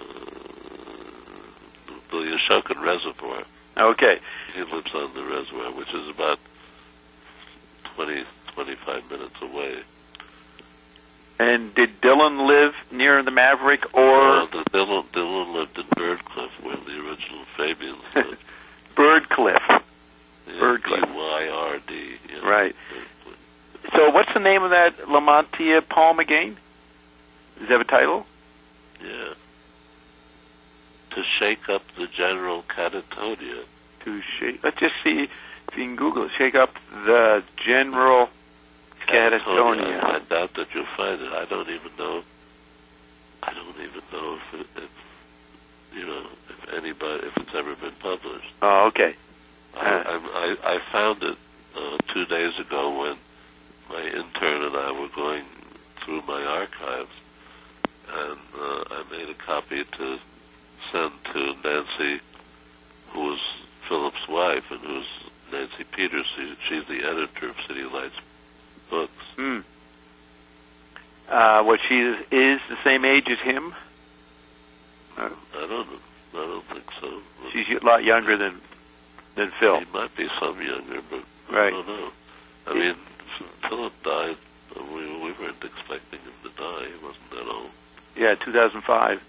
the Ashokan Reservoir.
Okay.
He lives on the reservoir, which is about twenty, twenty-five minutes away.
And did Dylan live near the Maverick, or
uh, the Dylan, Dylan lived in Birdcliff, where the original Fabians lived.
Birdcliff.
Yeah,
Birdcliff.
B Y R D. You know,
right.
Birdcliff.
So what's the name of that Lamantia poem again? Does it have a title?
Yeah. To shake up the general catatonia.
To shake. Let's just see if you can Google it. Shake up the general catatonia.
I, I doubt that you'll find it. I don't even know. I don't even know if, it, if you know, if anybody, if it's ever been published.
Oh, okay.
I, I, I, I found it uh, two days ago when my intern and I were going through my archives, and uh, I made a copy to send to Nancy, who was Philip's wife, and who's Nancy Peters. She, she's the editor of City Lights books.
Hmm. Uh, what she is, is the same age as him? Uh,
I don't know. I don't think so.
She's a lot younger than than Phil.
He might be some younger, but
right.
I don't know. I mean, Philip died. We, we weren't expecting him to die. He wasn't that old.
Yeah, two thousand five.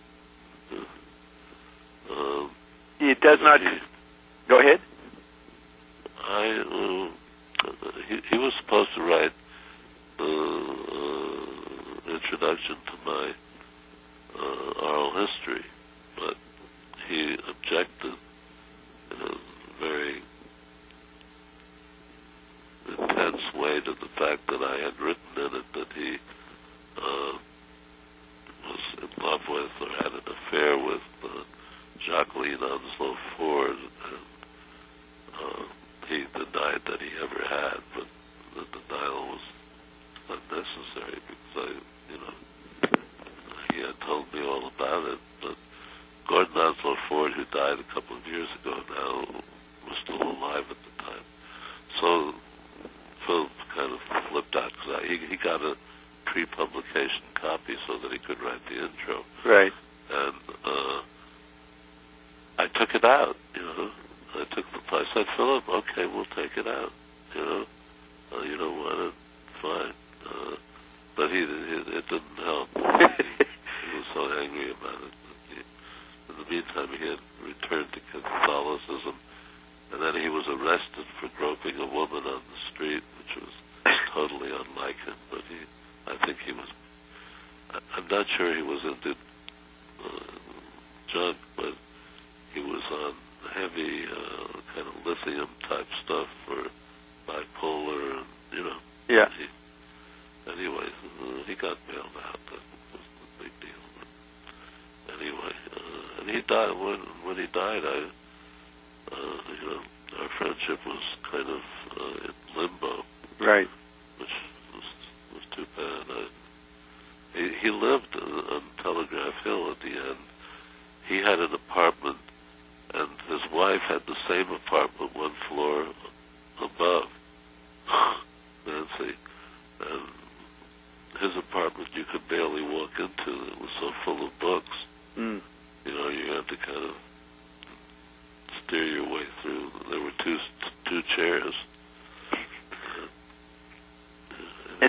Uh,
it does not...
He,
go ahead.
I, uh, he, he was supposed to write the uh, introduction to my uh, oral history, but he objected in a very intense way to the fact that I had written in it that he uh, was in love with or had an affair with uh, Jacqueline Onslow Ford, and uh, he denied that he ever had, but the denial was unnecessary because I, you know, he had told me all about it. But Gordon Onslow Ford, who died a couple of years ago now, was still alive at the time. So Phil kind of flipped out because he, he got a pre-publication copy so that he could write the intro.
Right.
And uh, I took it out, you know. I took the, I said, Philip, okay, we'll take it out, you know. Uh, you don't want it, fine. Uh, but he, he, it didn't help. he, he was so angry about it. He, in the meantime, he had returned to Catholicism, and then he was arrested for groping a woman on the street, which was totally unlike him. But he, I think he was, I, I'm not sure he was into uh, junk, but he was on heavy uh, kind of lithium type stuff for bipolar, and you know.
Yeah.
He, anyway, uh, he got bailed out. That was the big deal. But anyway, uh, and he died when when he died. I, uh, you know, our friendship was kind of uh, in limbo.
Right.
Which was was too bad. I, he he lived uh, on Telegraph Hill at the end. He had an apartment, and his wife had the same apartment one floor above Nancy. And his apartment you could barely walk into. It was so full of books.
Mm.
You know, you had to kind of steer your way through. There were two two chairs.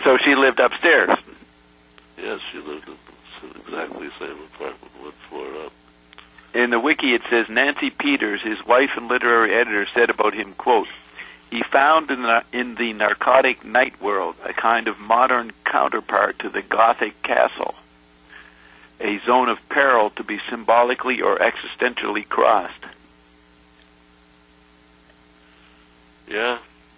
And so she lived upstairs.
Yes, she lived in the exactly the same apartment, one floor up.
In the wiki it says Nancy Peters, his wife and literary editor, said about him, quote, "He found in the, in the narcotic night world a kind of modern counterpart to the Gothic castle, a zone of peril to be symbolically or existentially crossed."
Yeah.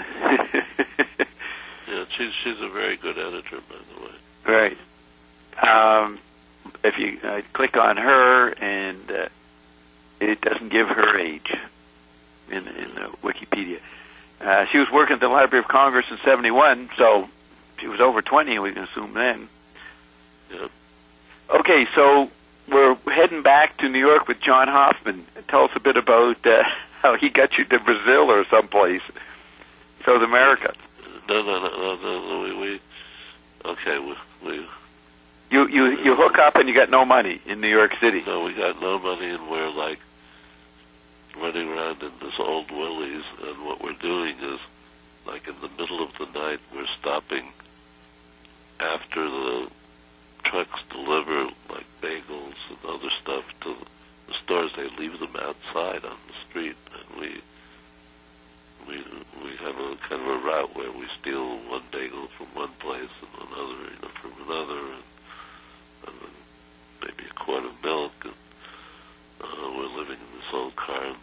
Yeah, she's, she's a very good editor, by the way.
Right. Um, if you uh, click on her, and uh, it doesn't give her age in, in uh, Wikipedia. Uh, she was working at the Library of Congress in seventy-one, so she was over twenty, we can assume then.
Yeah.
Okay, so we're heading back to New York with John Hoffman. Tell us a bit about uh, how he got you to Brazil or someplace, South America.
No, no, no, no, no, no we, we, okay, we, we...
You, you, you hook up and you got no money in New York City.
No, we got no money, and we're, like, running around in this old Willys, and what we're doing is, like, in the middle of the night, we're stopping after the trucks deliver, like, bagels and other stuff to the stores. They leave them outside on the street, and we we we have a kind of a route where we steal one bagel from one place and another, you know, from another, and, and then maybe a quart of milk, and uh, we're living in this old car. And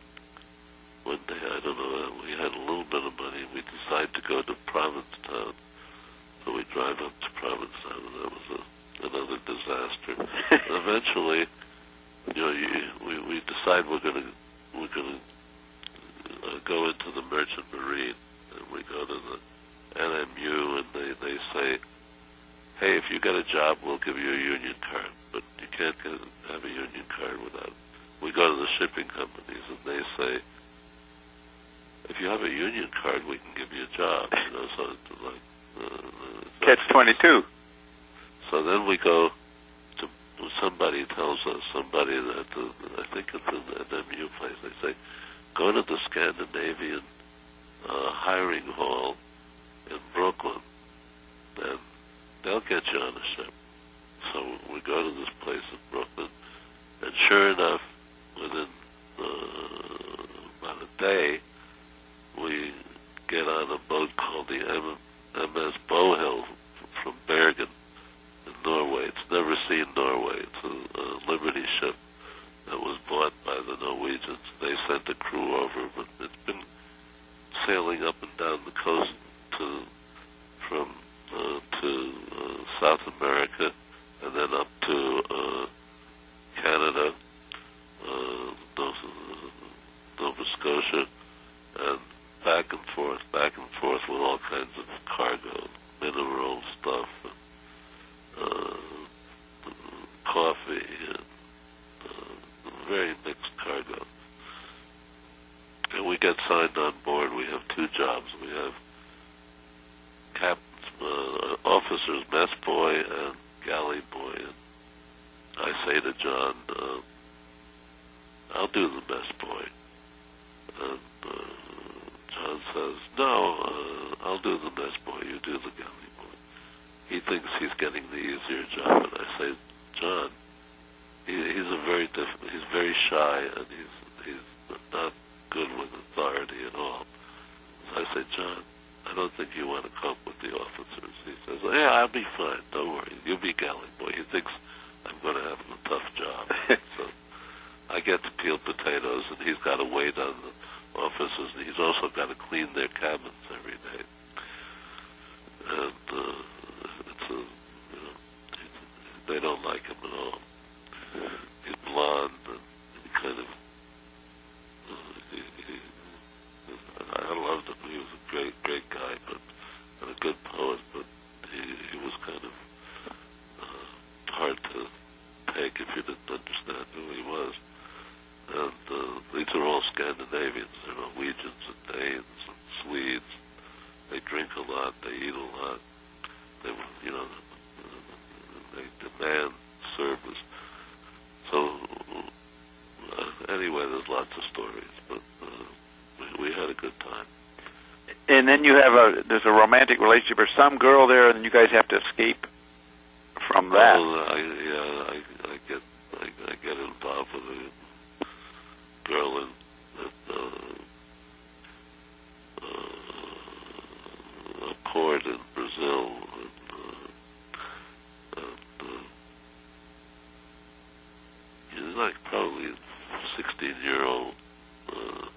one day, I don't know, we had a little bit of money. We decided to go to Provincetown, so we drive up to Provincetown, and that was a, another disaster. Eventually, you know, you, we we decide we're gonna we're gonna uh, go into the Merchant Marine, and we go to the N M U, and they they say, hey, if you get a job, we'll give you a union card, but you can't get, have a union card without. We go to the shipping companies, and they say, if you have a union card, we can give you a job. You know, so it's like uh,
catch twenty-two.
So then we go to somebody tells us somebody that the, I think it's an N M U place. They say, go to the Scandinavian uh, hiring hall in Brooklyn, and they'll get you on a ship. So we go to this place in Brooklyn, and sure enough, within uh, about a day, we get on a boat called the M S Bohild from Bergen in Norway. It's never seen Norway. It's a, a Liberty ship that was bought by the Norwegians. They sent a crew over, but it's been sailing up and down the coast to from uh, to uh, South America, and then up to uh, Canada, uh, Nova, Nova Scotia, and back and forth, back and forth with all kinds of cargo, mineral stuff, and, uh, coffee, and uh, very mixed cargo. And we get signed on board. We have two jobs. We have cap, uh, officer's mess boy and galley boy. And I say to John, uh, I'll do the mess boy. And uh, John says, no, uh, I'll do the mess boy, you do the galley boy. He thinks he's getting the easier job, and I say, John, he, he's a very diff- he's very shy, and he's he's not good with authority at all. So I say, John, I don't think you want to cope with the officers. He says, yeah, I'll be fine, don't worry, you'll be galley boy. He thinks I'm going to have a tough job. So I get to peel potatoes, and he's got to wait on the officers, and he's also got to clean their cabins every day. And uh, it's a, you know, they don't like him at all. He's blonde, and he kind of, uh, he, he, I loved him. He was a great, great guy, but and a good poet, but he, he was kind of uh, hard to take if you didn't understand who he was. And uh, these are all Scandinavians. They're Norwegians and Danes and Swedes. They drink a lot. They eat a lot. They, you know, they demand service. So uh, anyway, there's lots of stories, but uh, we, we had a good time.
and then you have a there's a romantic relationship or some girl there, and you guys have to escape from that.
Well, I, yeah, I, I get I, I get involved with a girl in at, uh, uh, a port in Brazil. And, uh, and, uh, he's like probably sixteen-year-old. Uh,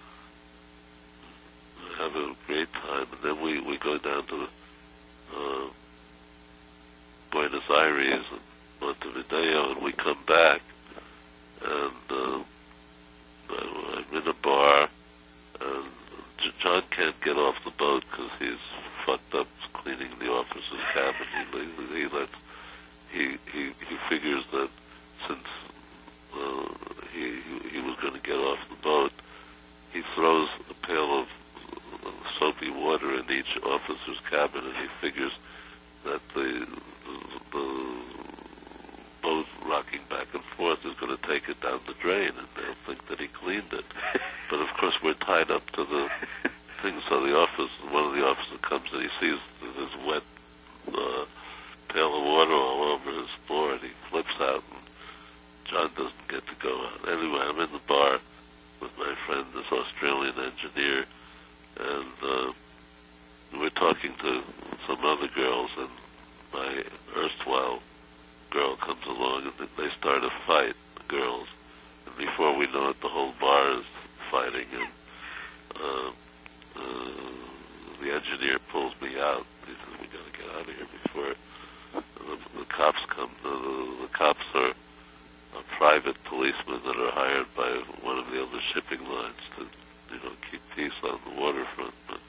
have a great time, and then we, we go down to uh, Buenos Aires and Montevideo, and we come back, and uh, I'm in a bar, and John can't get off the boat because he's fucked up cleaning the officer's cabin. He, he, lets, he, he, he figures that since uh, he, he was going to get off the boat, he throws a pail of soapy water in each officer's cabin, and he figures that the, the boat rocking back and forth is going to take it down the drain, and they'll think that he cleaned it. But of course, we're tied up to the thing, so the office, one of the officers comes and he sees this wet uh, pail of water all over his floor, and he flips out, and John doesn't get to go out. Anyway, I'm in the bar with my friend, this Australian engineer, and uh, we're talking to some other girls, and my erstwhile girl comes along, and they start a fight, the girls, and before we know it, the whole bar is fighting, and uh, uh, the engineer pulls me out. He says, we got to get out of here before the, the cops come. The, the, the cops are uh, private policemen that are hired by one of the other shipping lines to, you know, keep peace on the waterfront. But,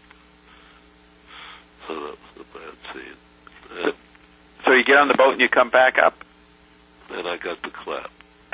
so that was a bad scene. And,
so you get on the boat and you come back up?
And I got the clap.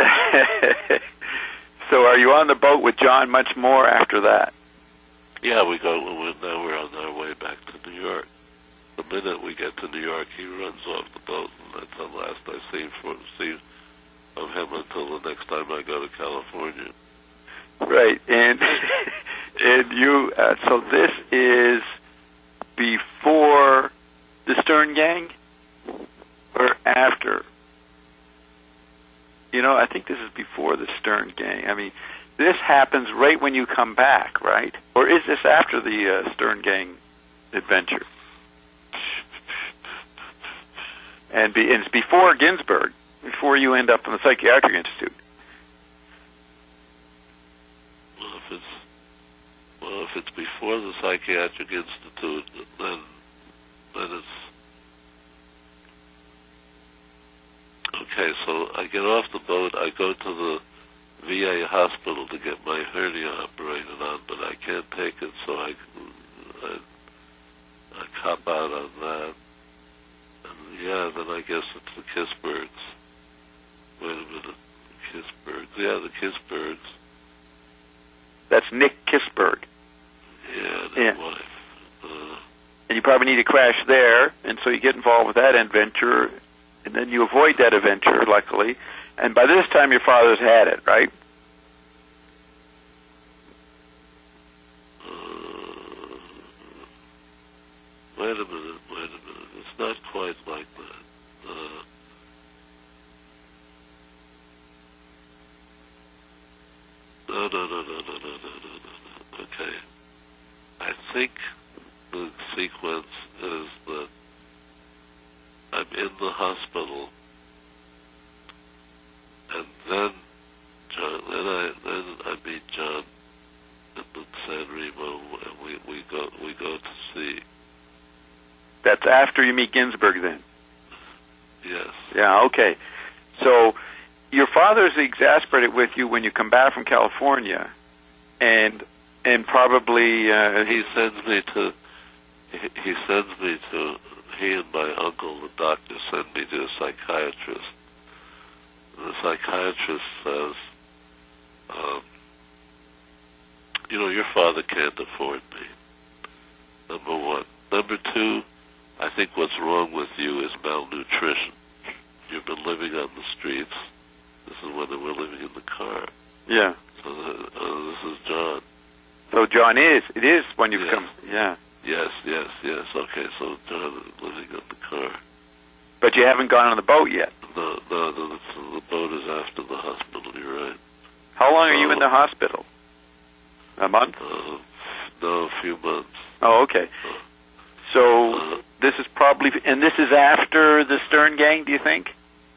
So are you on the boat with John much more after that?
Yeah, we go. Now we're on our way back to New York. The minute we get to New York, he runs off the boat, and that's the last I see, for, see of him until the next time I go to California.
Right, and and you. Uh, so this is before the Stern Gang, or after? You know, I think this is before the Stern Gang. I mean, this happens right when you come back, right? Or is this after the uh, Stern Gang adventure? And, be, and it's before Ginsburg, before you end up in the Psychiatric Institute.
Well, if it's well, if it's before the Psychiatric Institute, then then it's okay. So I get off the boat. I go to the V A hospital to get my hernia operated on, but I can't take it, so I I, I cop out on that. And yeah, then I guess it's the Kissbergs. Wait a minute, Kissbergs. Yeah, the Kissbergs.
That's Nick Kissberg.
Yeah, their
yeah.
wife. Uh,
and you probably need to crash there, and so you get involved with that adventure, and then you avoid that adventure, luckily. And by this time, your father's had it, right?
uh, wait a minute, wait a minute. It's not quite like that. Uh, no, no, no, no, no, no, no, no, no. Okay. I think the sequence is that I'm in the hospital, and then John, then I then I meet John at the San Remo, and we, we go we go to see.
That's after you meet Ginsburg, then.
Yes.
Yeah. Okay. So your father's exasperated with you when you come back from California, and and probably uh,
he sends me to he, he sends me to he and my uncle, the doctor, send me to a psychiatrist. The psychiatrist says, um, you know, your father can't afford me, number one. Number two, I think what's wrong with you is malnutrition. You've been living on the streets. This is when they were living in the car.
Yeah.
So uh, uh, this is John.
So John is, it is when you
Yes.
come, yeah.
Yes, yes, yes. Okay, so John is living in the car.
But you haven't gone on the boat yet.
The, the, the, the boat is after the hospital, you're right.
How long are you
Oh.
in the hospital? A month?
Uh, no, a few months.
Oh, okay. So
Uh,
this is probably, and this is after the Stern Gang, do you think?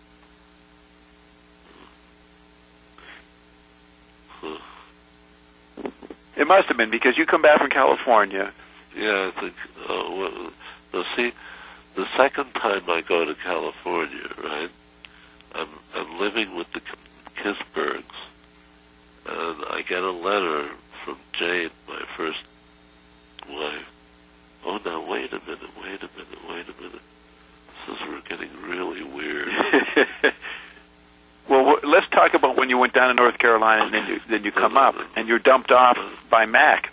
uh,
It must have been, because you come back from California.
yeah, I think, uh, well, now see, the second time I go to California, right, I'm, I'm living with the Kisbergs, and I get a letter from Jane, my first wife. Oh, now, wait a minute, wait a minute, wait a minute. This is, we're getting really weird.
Well, w- let's talk about when you went down to North Carolina and then you then you come up and you're dumped off by Mac.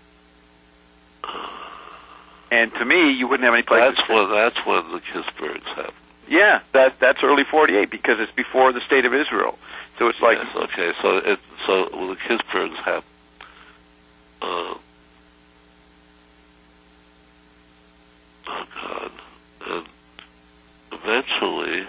And to me, you wouldn't have any place.
That's when, that's when the Kisbergs happened.
Yeah, that that's early forty-eight because it's before the state of Israel. So it's like
Yes, okay, so it, so well, the Kisbergs happened. Uh, oh God! And eventually,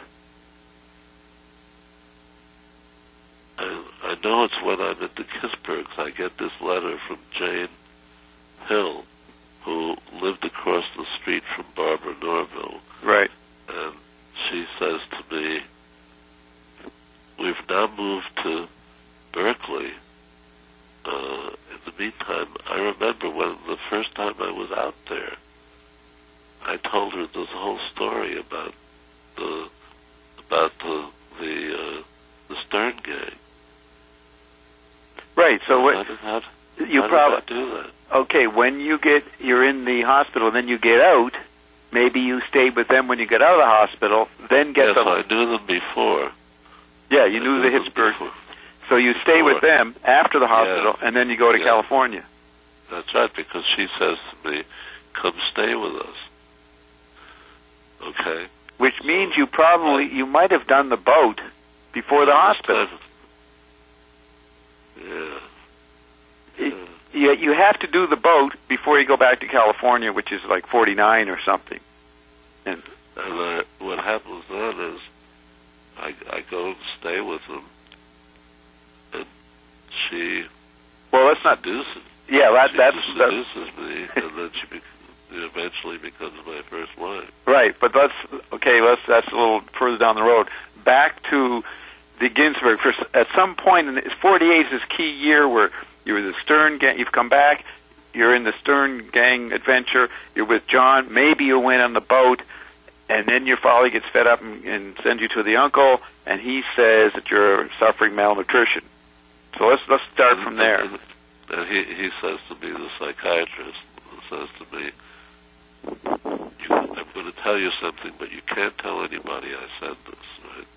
I, I know it's when I'm at the Kisbergs. I get this letter from Jane Hill, who lived across the street from Barbara Norville,
right.
and she says to me, "We've now moved to Berkeley." Uh, in the meantime, I remember when the first time I was out there, I told her this whole story about the about the the, uh, the Stern Gang.
Right. So
How
what
did that?
you
how
probably
did I do that?
okay when you get you're in the hospital, then you get out. Maybe you stayed with them when you get out of the hospital. Then get
Yes,
them.
I knew them before.
Yeah, you
I
knew the
them
Hitchburg.
before.
So you stay with
Before.
them after the hospital,
Yeah.
and then you go to
Yeah.
California.
That's right, because she says to me, "Come stay with us." Okay.
Which means you probably you might have done the boat before the hospital.
Yeah.
It, you, you have to do the boat before you go back to California, which is like forty-nine or something. And
And uh, what happens then is I, I go and stay with them, and she
well, let's not.
seduces,
Yeah, that,
she
that's, that's
seduces me, and then she be, eventually becomes my first wife.
right. But let's okay. Let's that's a little further down the road. Back to the Ginsburg. First, at some point, in forty-eight is this key year where you're the Stern Gang. You've come back. You're in the Stern Gang adventure. You're with John. Maybe you went on the boat. And then your father gets fed up and, and sends you to the uncle, and he says that you're suffering malnutrition. So let's let's start from there.
And, and he, he says to me, the psychiatrist says to me, you, "I'm going to tell you something, but you can't tell anybody I said this." Right?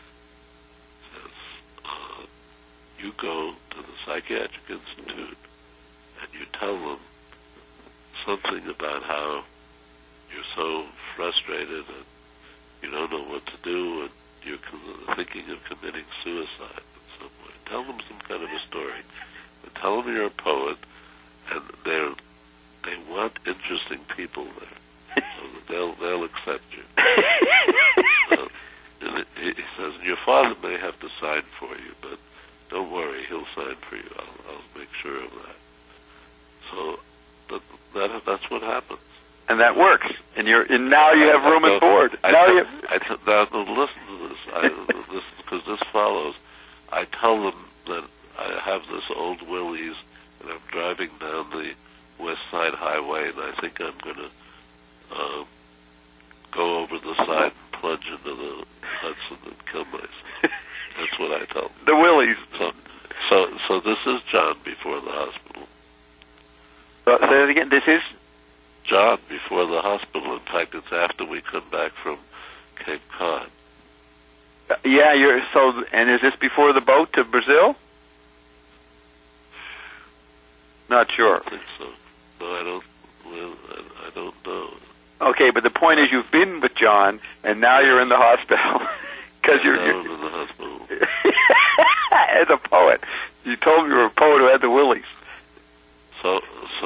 Says, uh, "You go to the psychiatric institute and you tell them something about how you're so frustrated and you don't know what to do and you're thinking of committing suicide in some way. Tell them some kind of a story. And tell them you're a poet, and they're they want interesting people there, so that they'll they'll accept you." So, and it, he says, "Your father may have to sign for you, but don't worry, he'll sign for you. I'll, I'll make sure of that." So that, that that's what happens.
And that works. And you're and now you have room and board.
I,
Now
I,
you
I t- now, now listen to this. I, this because this follows. I tell them that I have this old Willys, and I'm driving down the West Side Highway, and I think I'm going to uh, go over the side and plunge into the Hudson and kill myself. That's what I tell them.
the Willies.
So, so, so this is John before the hospital.
Uh, say it again. This is
John before the hospital. In fact, it's after we come back from Cape Cod.
uh, yeah. You're so. And is this before the boat to Brazil? Not sure.
I think so. No, I don't. Well, I, I don't know.
Okay, but the point is, you've been with John, and now you're in the hospital because you're,
Now
you're
I'm in the hospital.
as a poet. You told me you were a poet who had the Willies.
So,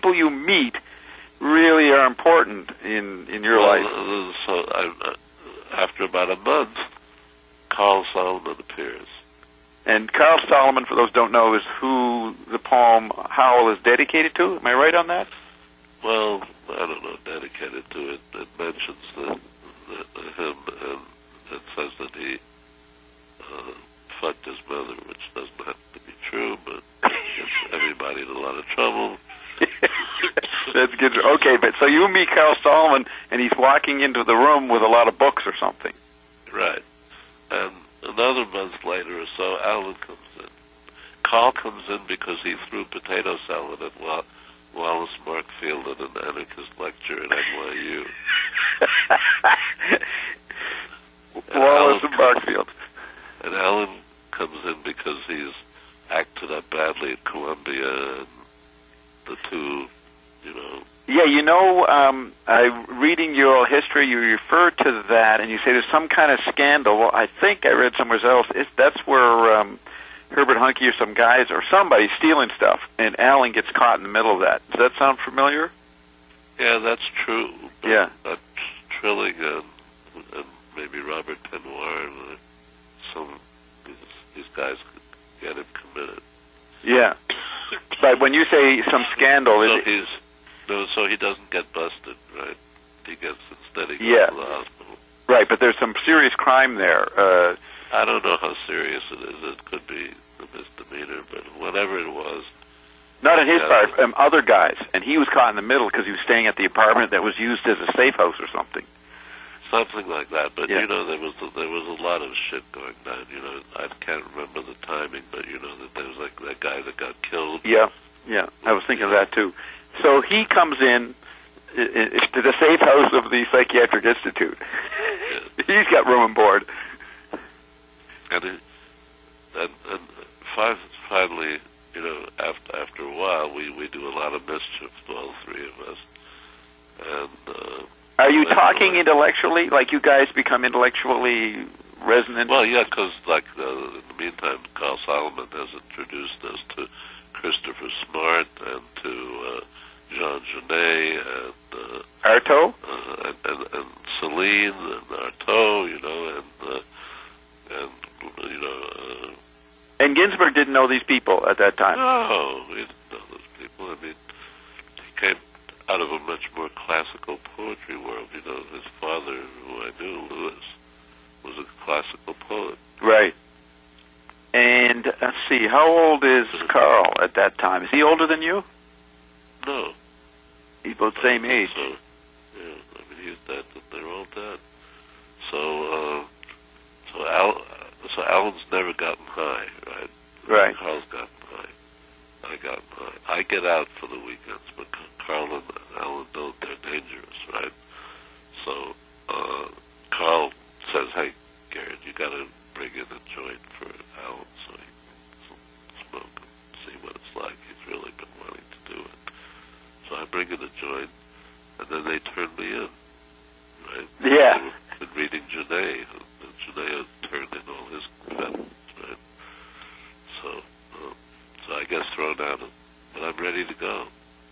people you meet really are important in in your
well,
life.
Uh, so I, uh, after about a month, Carl Solomon appears.
And Carl Solomon, for those who don't know, is who the poem Howl is dedicated to. Am I right on that?
Well, I don't know, dedicated to it. It mentions the, the, him, and it says that he uh, fucked his mother, which doesn't have to be true, but gets everybody in a lot of trouble.
That's good. Okay, but so you meet Carl Solomon, and he's walking into the room with a lot of books or something.
Right. And another month later or so, Alan comes in. Carl comes in because he threw potato salad at Wa- Wallace Markfield at an anarchist lecture at N Y U.
Wallace and Markfield.
And Alan comes in because he's acted up badly at Columbia, and the two, you know...
Yeah, you know, um, I reading your oral history, you refer to that, and you say there's some kind of scandal. Well, I think I read somewhere else. It's, that's where um, Herbert Huncke or some guys or somebody stealing stuff, and Alan gets caught in the middle of that. Does that sound familiar?
Yeah, that's true. But
yeah.
Uh, Trilling and, and maybe Robert Penoir and uh, some these, these guys could get him committed.
Yeah. But when you say some scandal...
So
is
he's... No, so he doesn't get busted, right? He gets, instead he goes
yeah.
to the hospital.
Right, but there's some serious crime there. Uh,
I don't know how serious it is. It could be a misdemeanor, but whatever it was...
Not in his
yeah,
part, um, other guys. And he was caught in the middle because he was staying at the apartment that was used as a safe house or something.
Something like that. But,
yeah.
you know, there was a, there was a lot of shit going down. You know, I can't remember the timing, but, you know, that there was like that guy that got killed.
Yeah, yeah. I was thinking of that, too. So he comes in I- I- to the safe house of the Psychiatric Institute.
Yeah.
He's got room and board.
And, it, and, and fi- finally, you know, after after a while, we, we do a lot of mischief, all three of us. And uh,
are you talking intellectually? Like you guys become intellectually resonant?
Well, yeah, because like uh, in the meantime, Carl Solomon has introduced us to Christopher Smart and to uh, Jean Genet and uh,
Artaud,
uh, and, and, and Celine and Artaud, you know, and uh, and you know. Uh,
and Ginsberg didn't know these people at that time.
No, he didn't know those people. I mean, he came out of a much more classical poetry world. You know, his father, who I knew, Louis, was a classical poet.
Right. And let's see, how old is Carl at that time? Is he older than you?
No.
He's both same age.
So, yeah, I mean, he's dead. They're all dead. So, uh, so Al, so Alan's never gotten high, right?
Right.
Carl's gotten high. I gotten high. I get out for the weekends, but Carl and Alan don't. They're dangerous, right? So, uh, Carl says, "Hey, Garrett, you got to bring in a joint for Alan so he can smoke and see what it's like. He's really been wanting to do it." So I bring in a joint, and then they turn me in, right?
Yeah.
They were reading Genet, and Genet had turned in all his credits, right? So, uh, so I get thrown out, of, but I'm ready to go.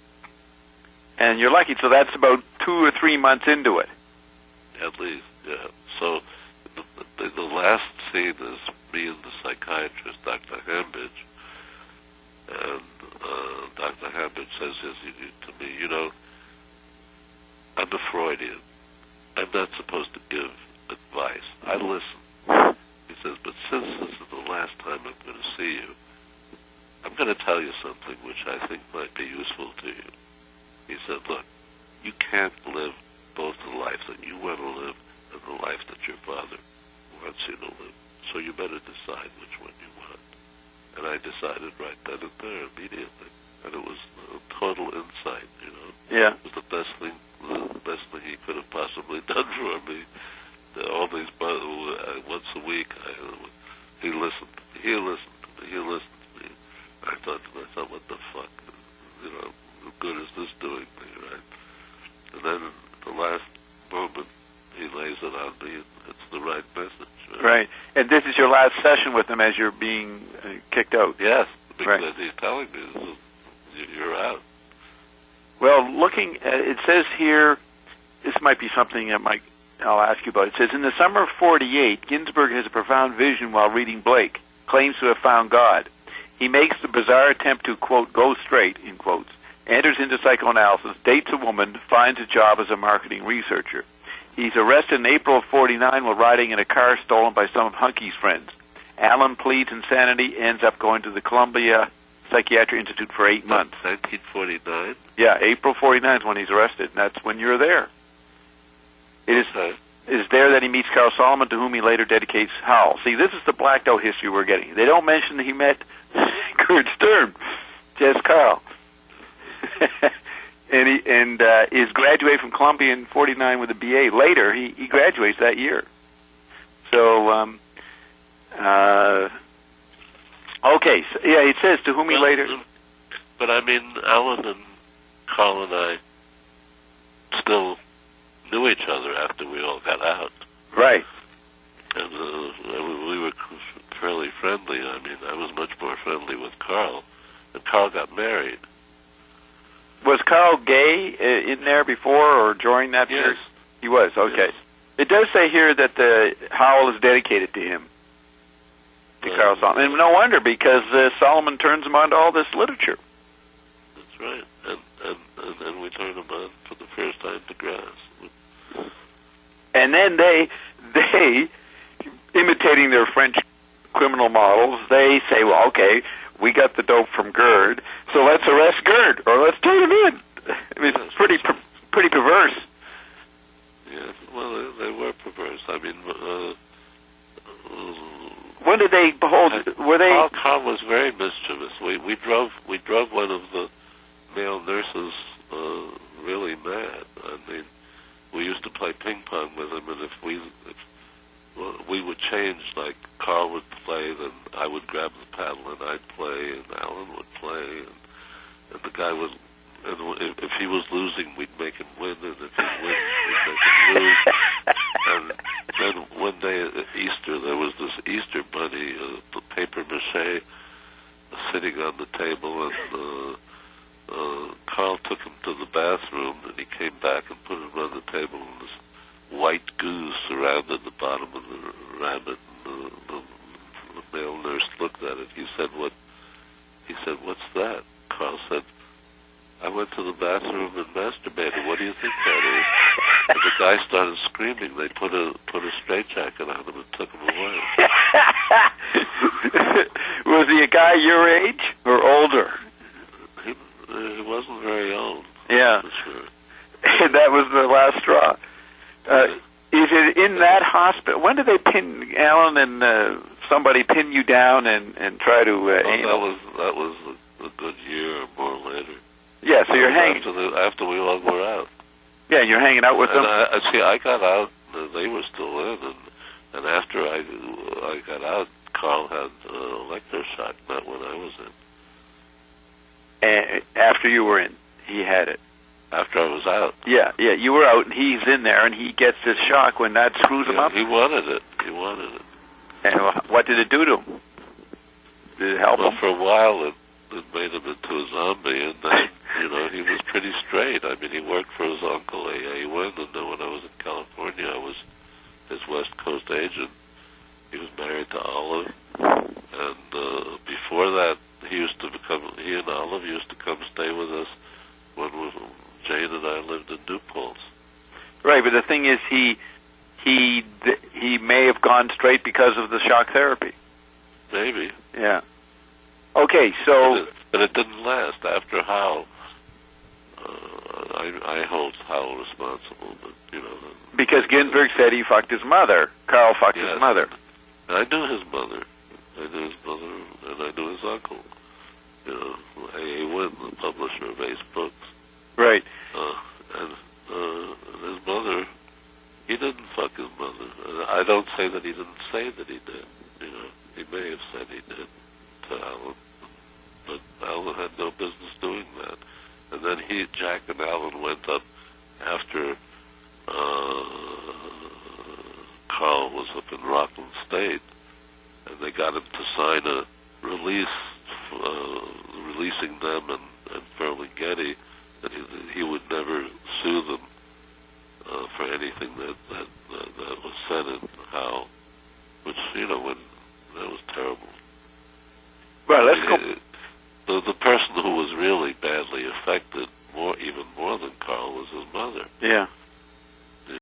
And you're lucky, so that's about two or three months into it.
At least, yeah. So the, the, the last scene is me and the psychiatrist, Doctor Hambidge, and uh, Doctor Hambidge says yes, you, you, to me, you know, I'm a Freudian. I'm not supposed to give advice. I listen. He says, but since this is the last time I'm going to see you, I'm going to tell you something which I think might be useful to you. He said, look, you can't live both the life that you want to live and the life that your father wants you to live. So you better decide which one you want. And I decided right then and there immediately. And it was a total insight, you know.
Yeah.
It was the best thing, the best thing he could have possibly done for me. All these, uh, once a week, I, he listened. He listened to me. He listened to me. I thought to myself, what the fuck? You know, how good is this doing me, right? And then the last moment, he lays it on me, and it's the right message. Right?
Right. And this is your last session with him as you're being uh, kicked out.
Yes, because
right.
he's telling me, this is, you're out.
Well, looking, at, it says here, this might be something that might, I'll ask you about. It says, in the summer of forty-eight, Ginsberg has a profound vision while reading Blake, claims to have found God. He makes the bizarre attempt to, quote, go straight, in quotes, enters into psychoanalysis, dates a woman, finds a job as a marketing researcher. He's arrested in April of forty-nine while riding in a car stolen by some of Hunky's friends. Allen pleads insanity, ends up going to the Columbia Psychiatric Institute for eight months.
nineteen forty-nine?
Yeah, April forty-nine is when he's arrested, and that's when you're there. It is,
Okay.
it is there that he meets Carl Solomon, to whom he later dedicates Howl. See, this is the blacked out history we're getting. They don't mention that he met Kurt Stern, just Carl. and he and uh, is graduated from Columbia in forty-nine with a B A. Later, he, he graduates that year. So, um, uh, okay, so, yeah, it says to whom he
Well,
later...
But I mean, Alan and Carl and I still knew each other after we all got out.
Right.
And uh, we were fairly friendly. I mean, I was much more friendly with Carl. And Carl got married.
Was Carl gay uh, in there before or during that
Yes.
period? He was, okay.
Yes.
It does say here that the Howl is dedicated to him, to
Yeah.
Carl Solomon. And no wonder, because uh, Solomon turns him on to all this literature.
That's right. And, and, and then we turned him on for the first time to Grass.
And then they, they, imitating their French criminal models, they say, well, okay, we got the dope from Gerd, so let's arrest Gerd, or let's turn him in. I mean, it's pretty, per- pretty perverse.
Yes, well, they, they were perverse. I mean, uh, uh,
When did they behold? Were they?
Carl, Carl was very mischievous. We we drove we drove one of the male nurses uh, really mad. I mean, we used to play ping pong with him, and if we if, well, we would change, like Carl would play, then I would grab the paddle and I'd play, and Alan would play, and, and the guy would. And if, if he was losing, we'd make him win, and if he wins, we'd make him lose. And then one day at Easter, there was this Easter bunny, uh, the paper mache, uh, sitting on the table, and uh, uh, Carl took him to the bathroom, and he came back and put him on the table, and this white goo surrounded the bottom of the rabbit. And the, the, the male nurse looked at it. He said, "What?" He said, "What's that?" Carl said, "I went to the bathroom and masturbated. What do you think that is?" And the guy started screaming. They put a put a straitjacket on him and took him away.
Was he a guy your age or older?
He, uh, he wasn't very old.
Yeah.
For sure.
And that was the last straw. Uh, is it in that hospital? When did they pin Alan and uh, somebody pin you down and, and try to? Uh,
Well,
anal?
that was that was a, a good year or more later.
Yeah, so you're hanging.
After, the, after we all were out.
Yeah, you're hanging out with
and
them.
I, I see. I got out. uh, They were still in, and and after I I got out, Carl had uh, electroshock. Not when I was in.
And after you were in, he had it.
After I was out.
Yeah, yeah, you were out, and he's in there, and he gets this shock when that screws him
Yeah,
up.
he wanted it. He wanted it.
And wh- what did it do to him? Did it help
Well,
him?
for a while, it, it made him into a zombie, and then, you know, he was pretty straight. I mean, he worked for his uncle, A A. Wynn, and then when I was in California, I was his West Coast agent. He was married to Olive, and uh, before that, he used to become, he and Olive used to come stay with us when we, Jane and I lived in New Paltz.
Right, but the thing is, he he he may have gone straight because of the shock therapy.
Maybe.
Yeah. Okay, so
But it, but it didn't last. After Howell, uh, I, I hold Howell responsible, but, you know.
because Ginsberg said he fucked his mother, Carl fucked
Yes.
his mother.
I knew his mother. I knew his mother, and I knew his uncle. You know, A A. Wynn, the publisher of Ace Books.
Right.
Uh, and uh, his mother, he didn't fuck his mother. And I don't say that he didn't say that he did. You know, he may have said he did to Alan, but Alan had no business doing that. And then he, Jack, and Alan went up after uh, Carl was up in Rockland State, and they got him to sign a release, uh, releasing them and, and Ferlinghetti that he, he would never sue them uh, for anything that that, that that was said in Howe, which, you know, when that was terrible.
Well, let's
I
go.
mean, the the person who was really badly affected, more even more than Carl, was his mother.
Yeah.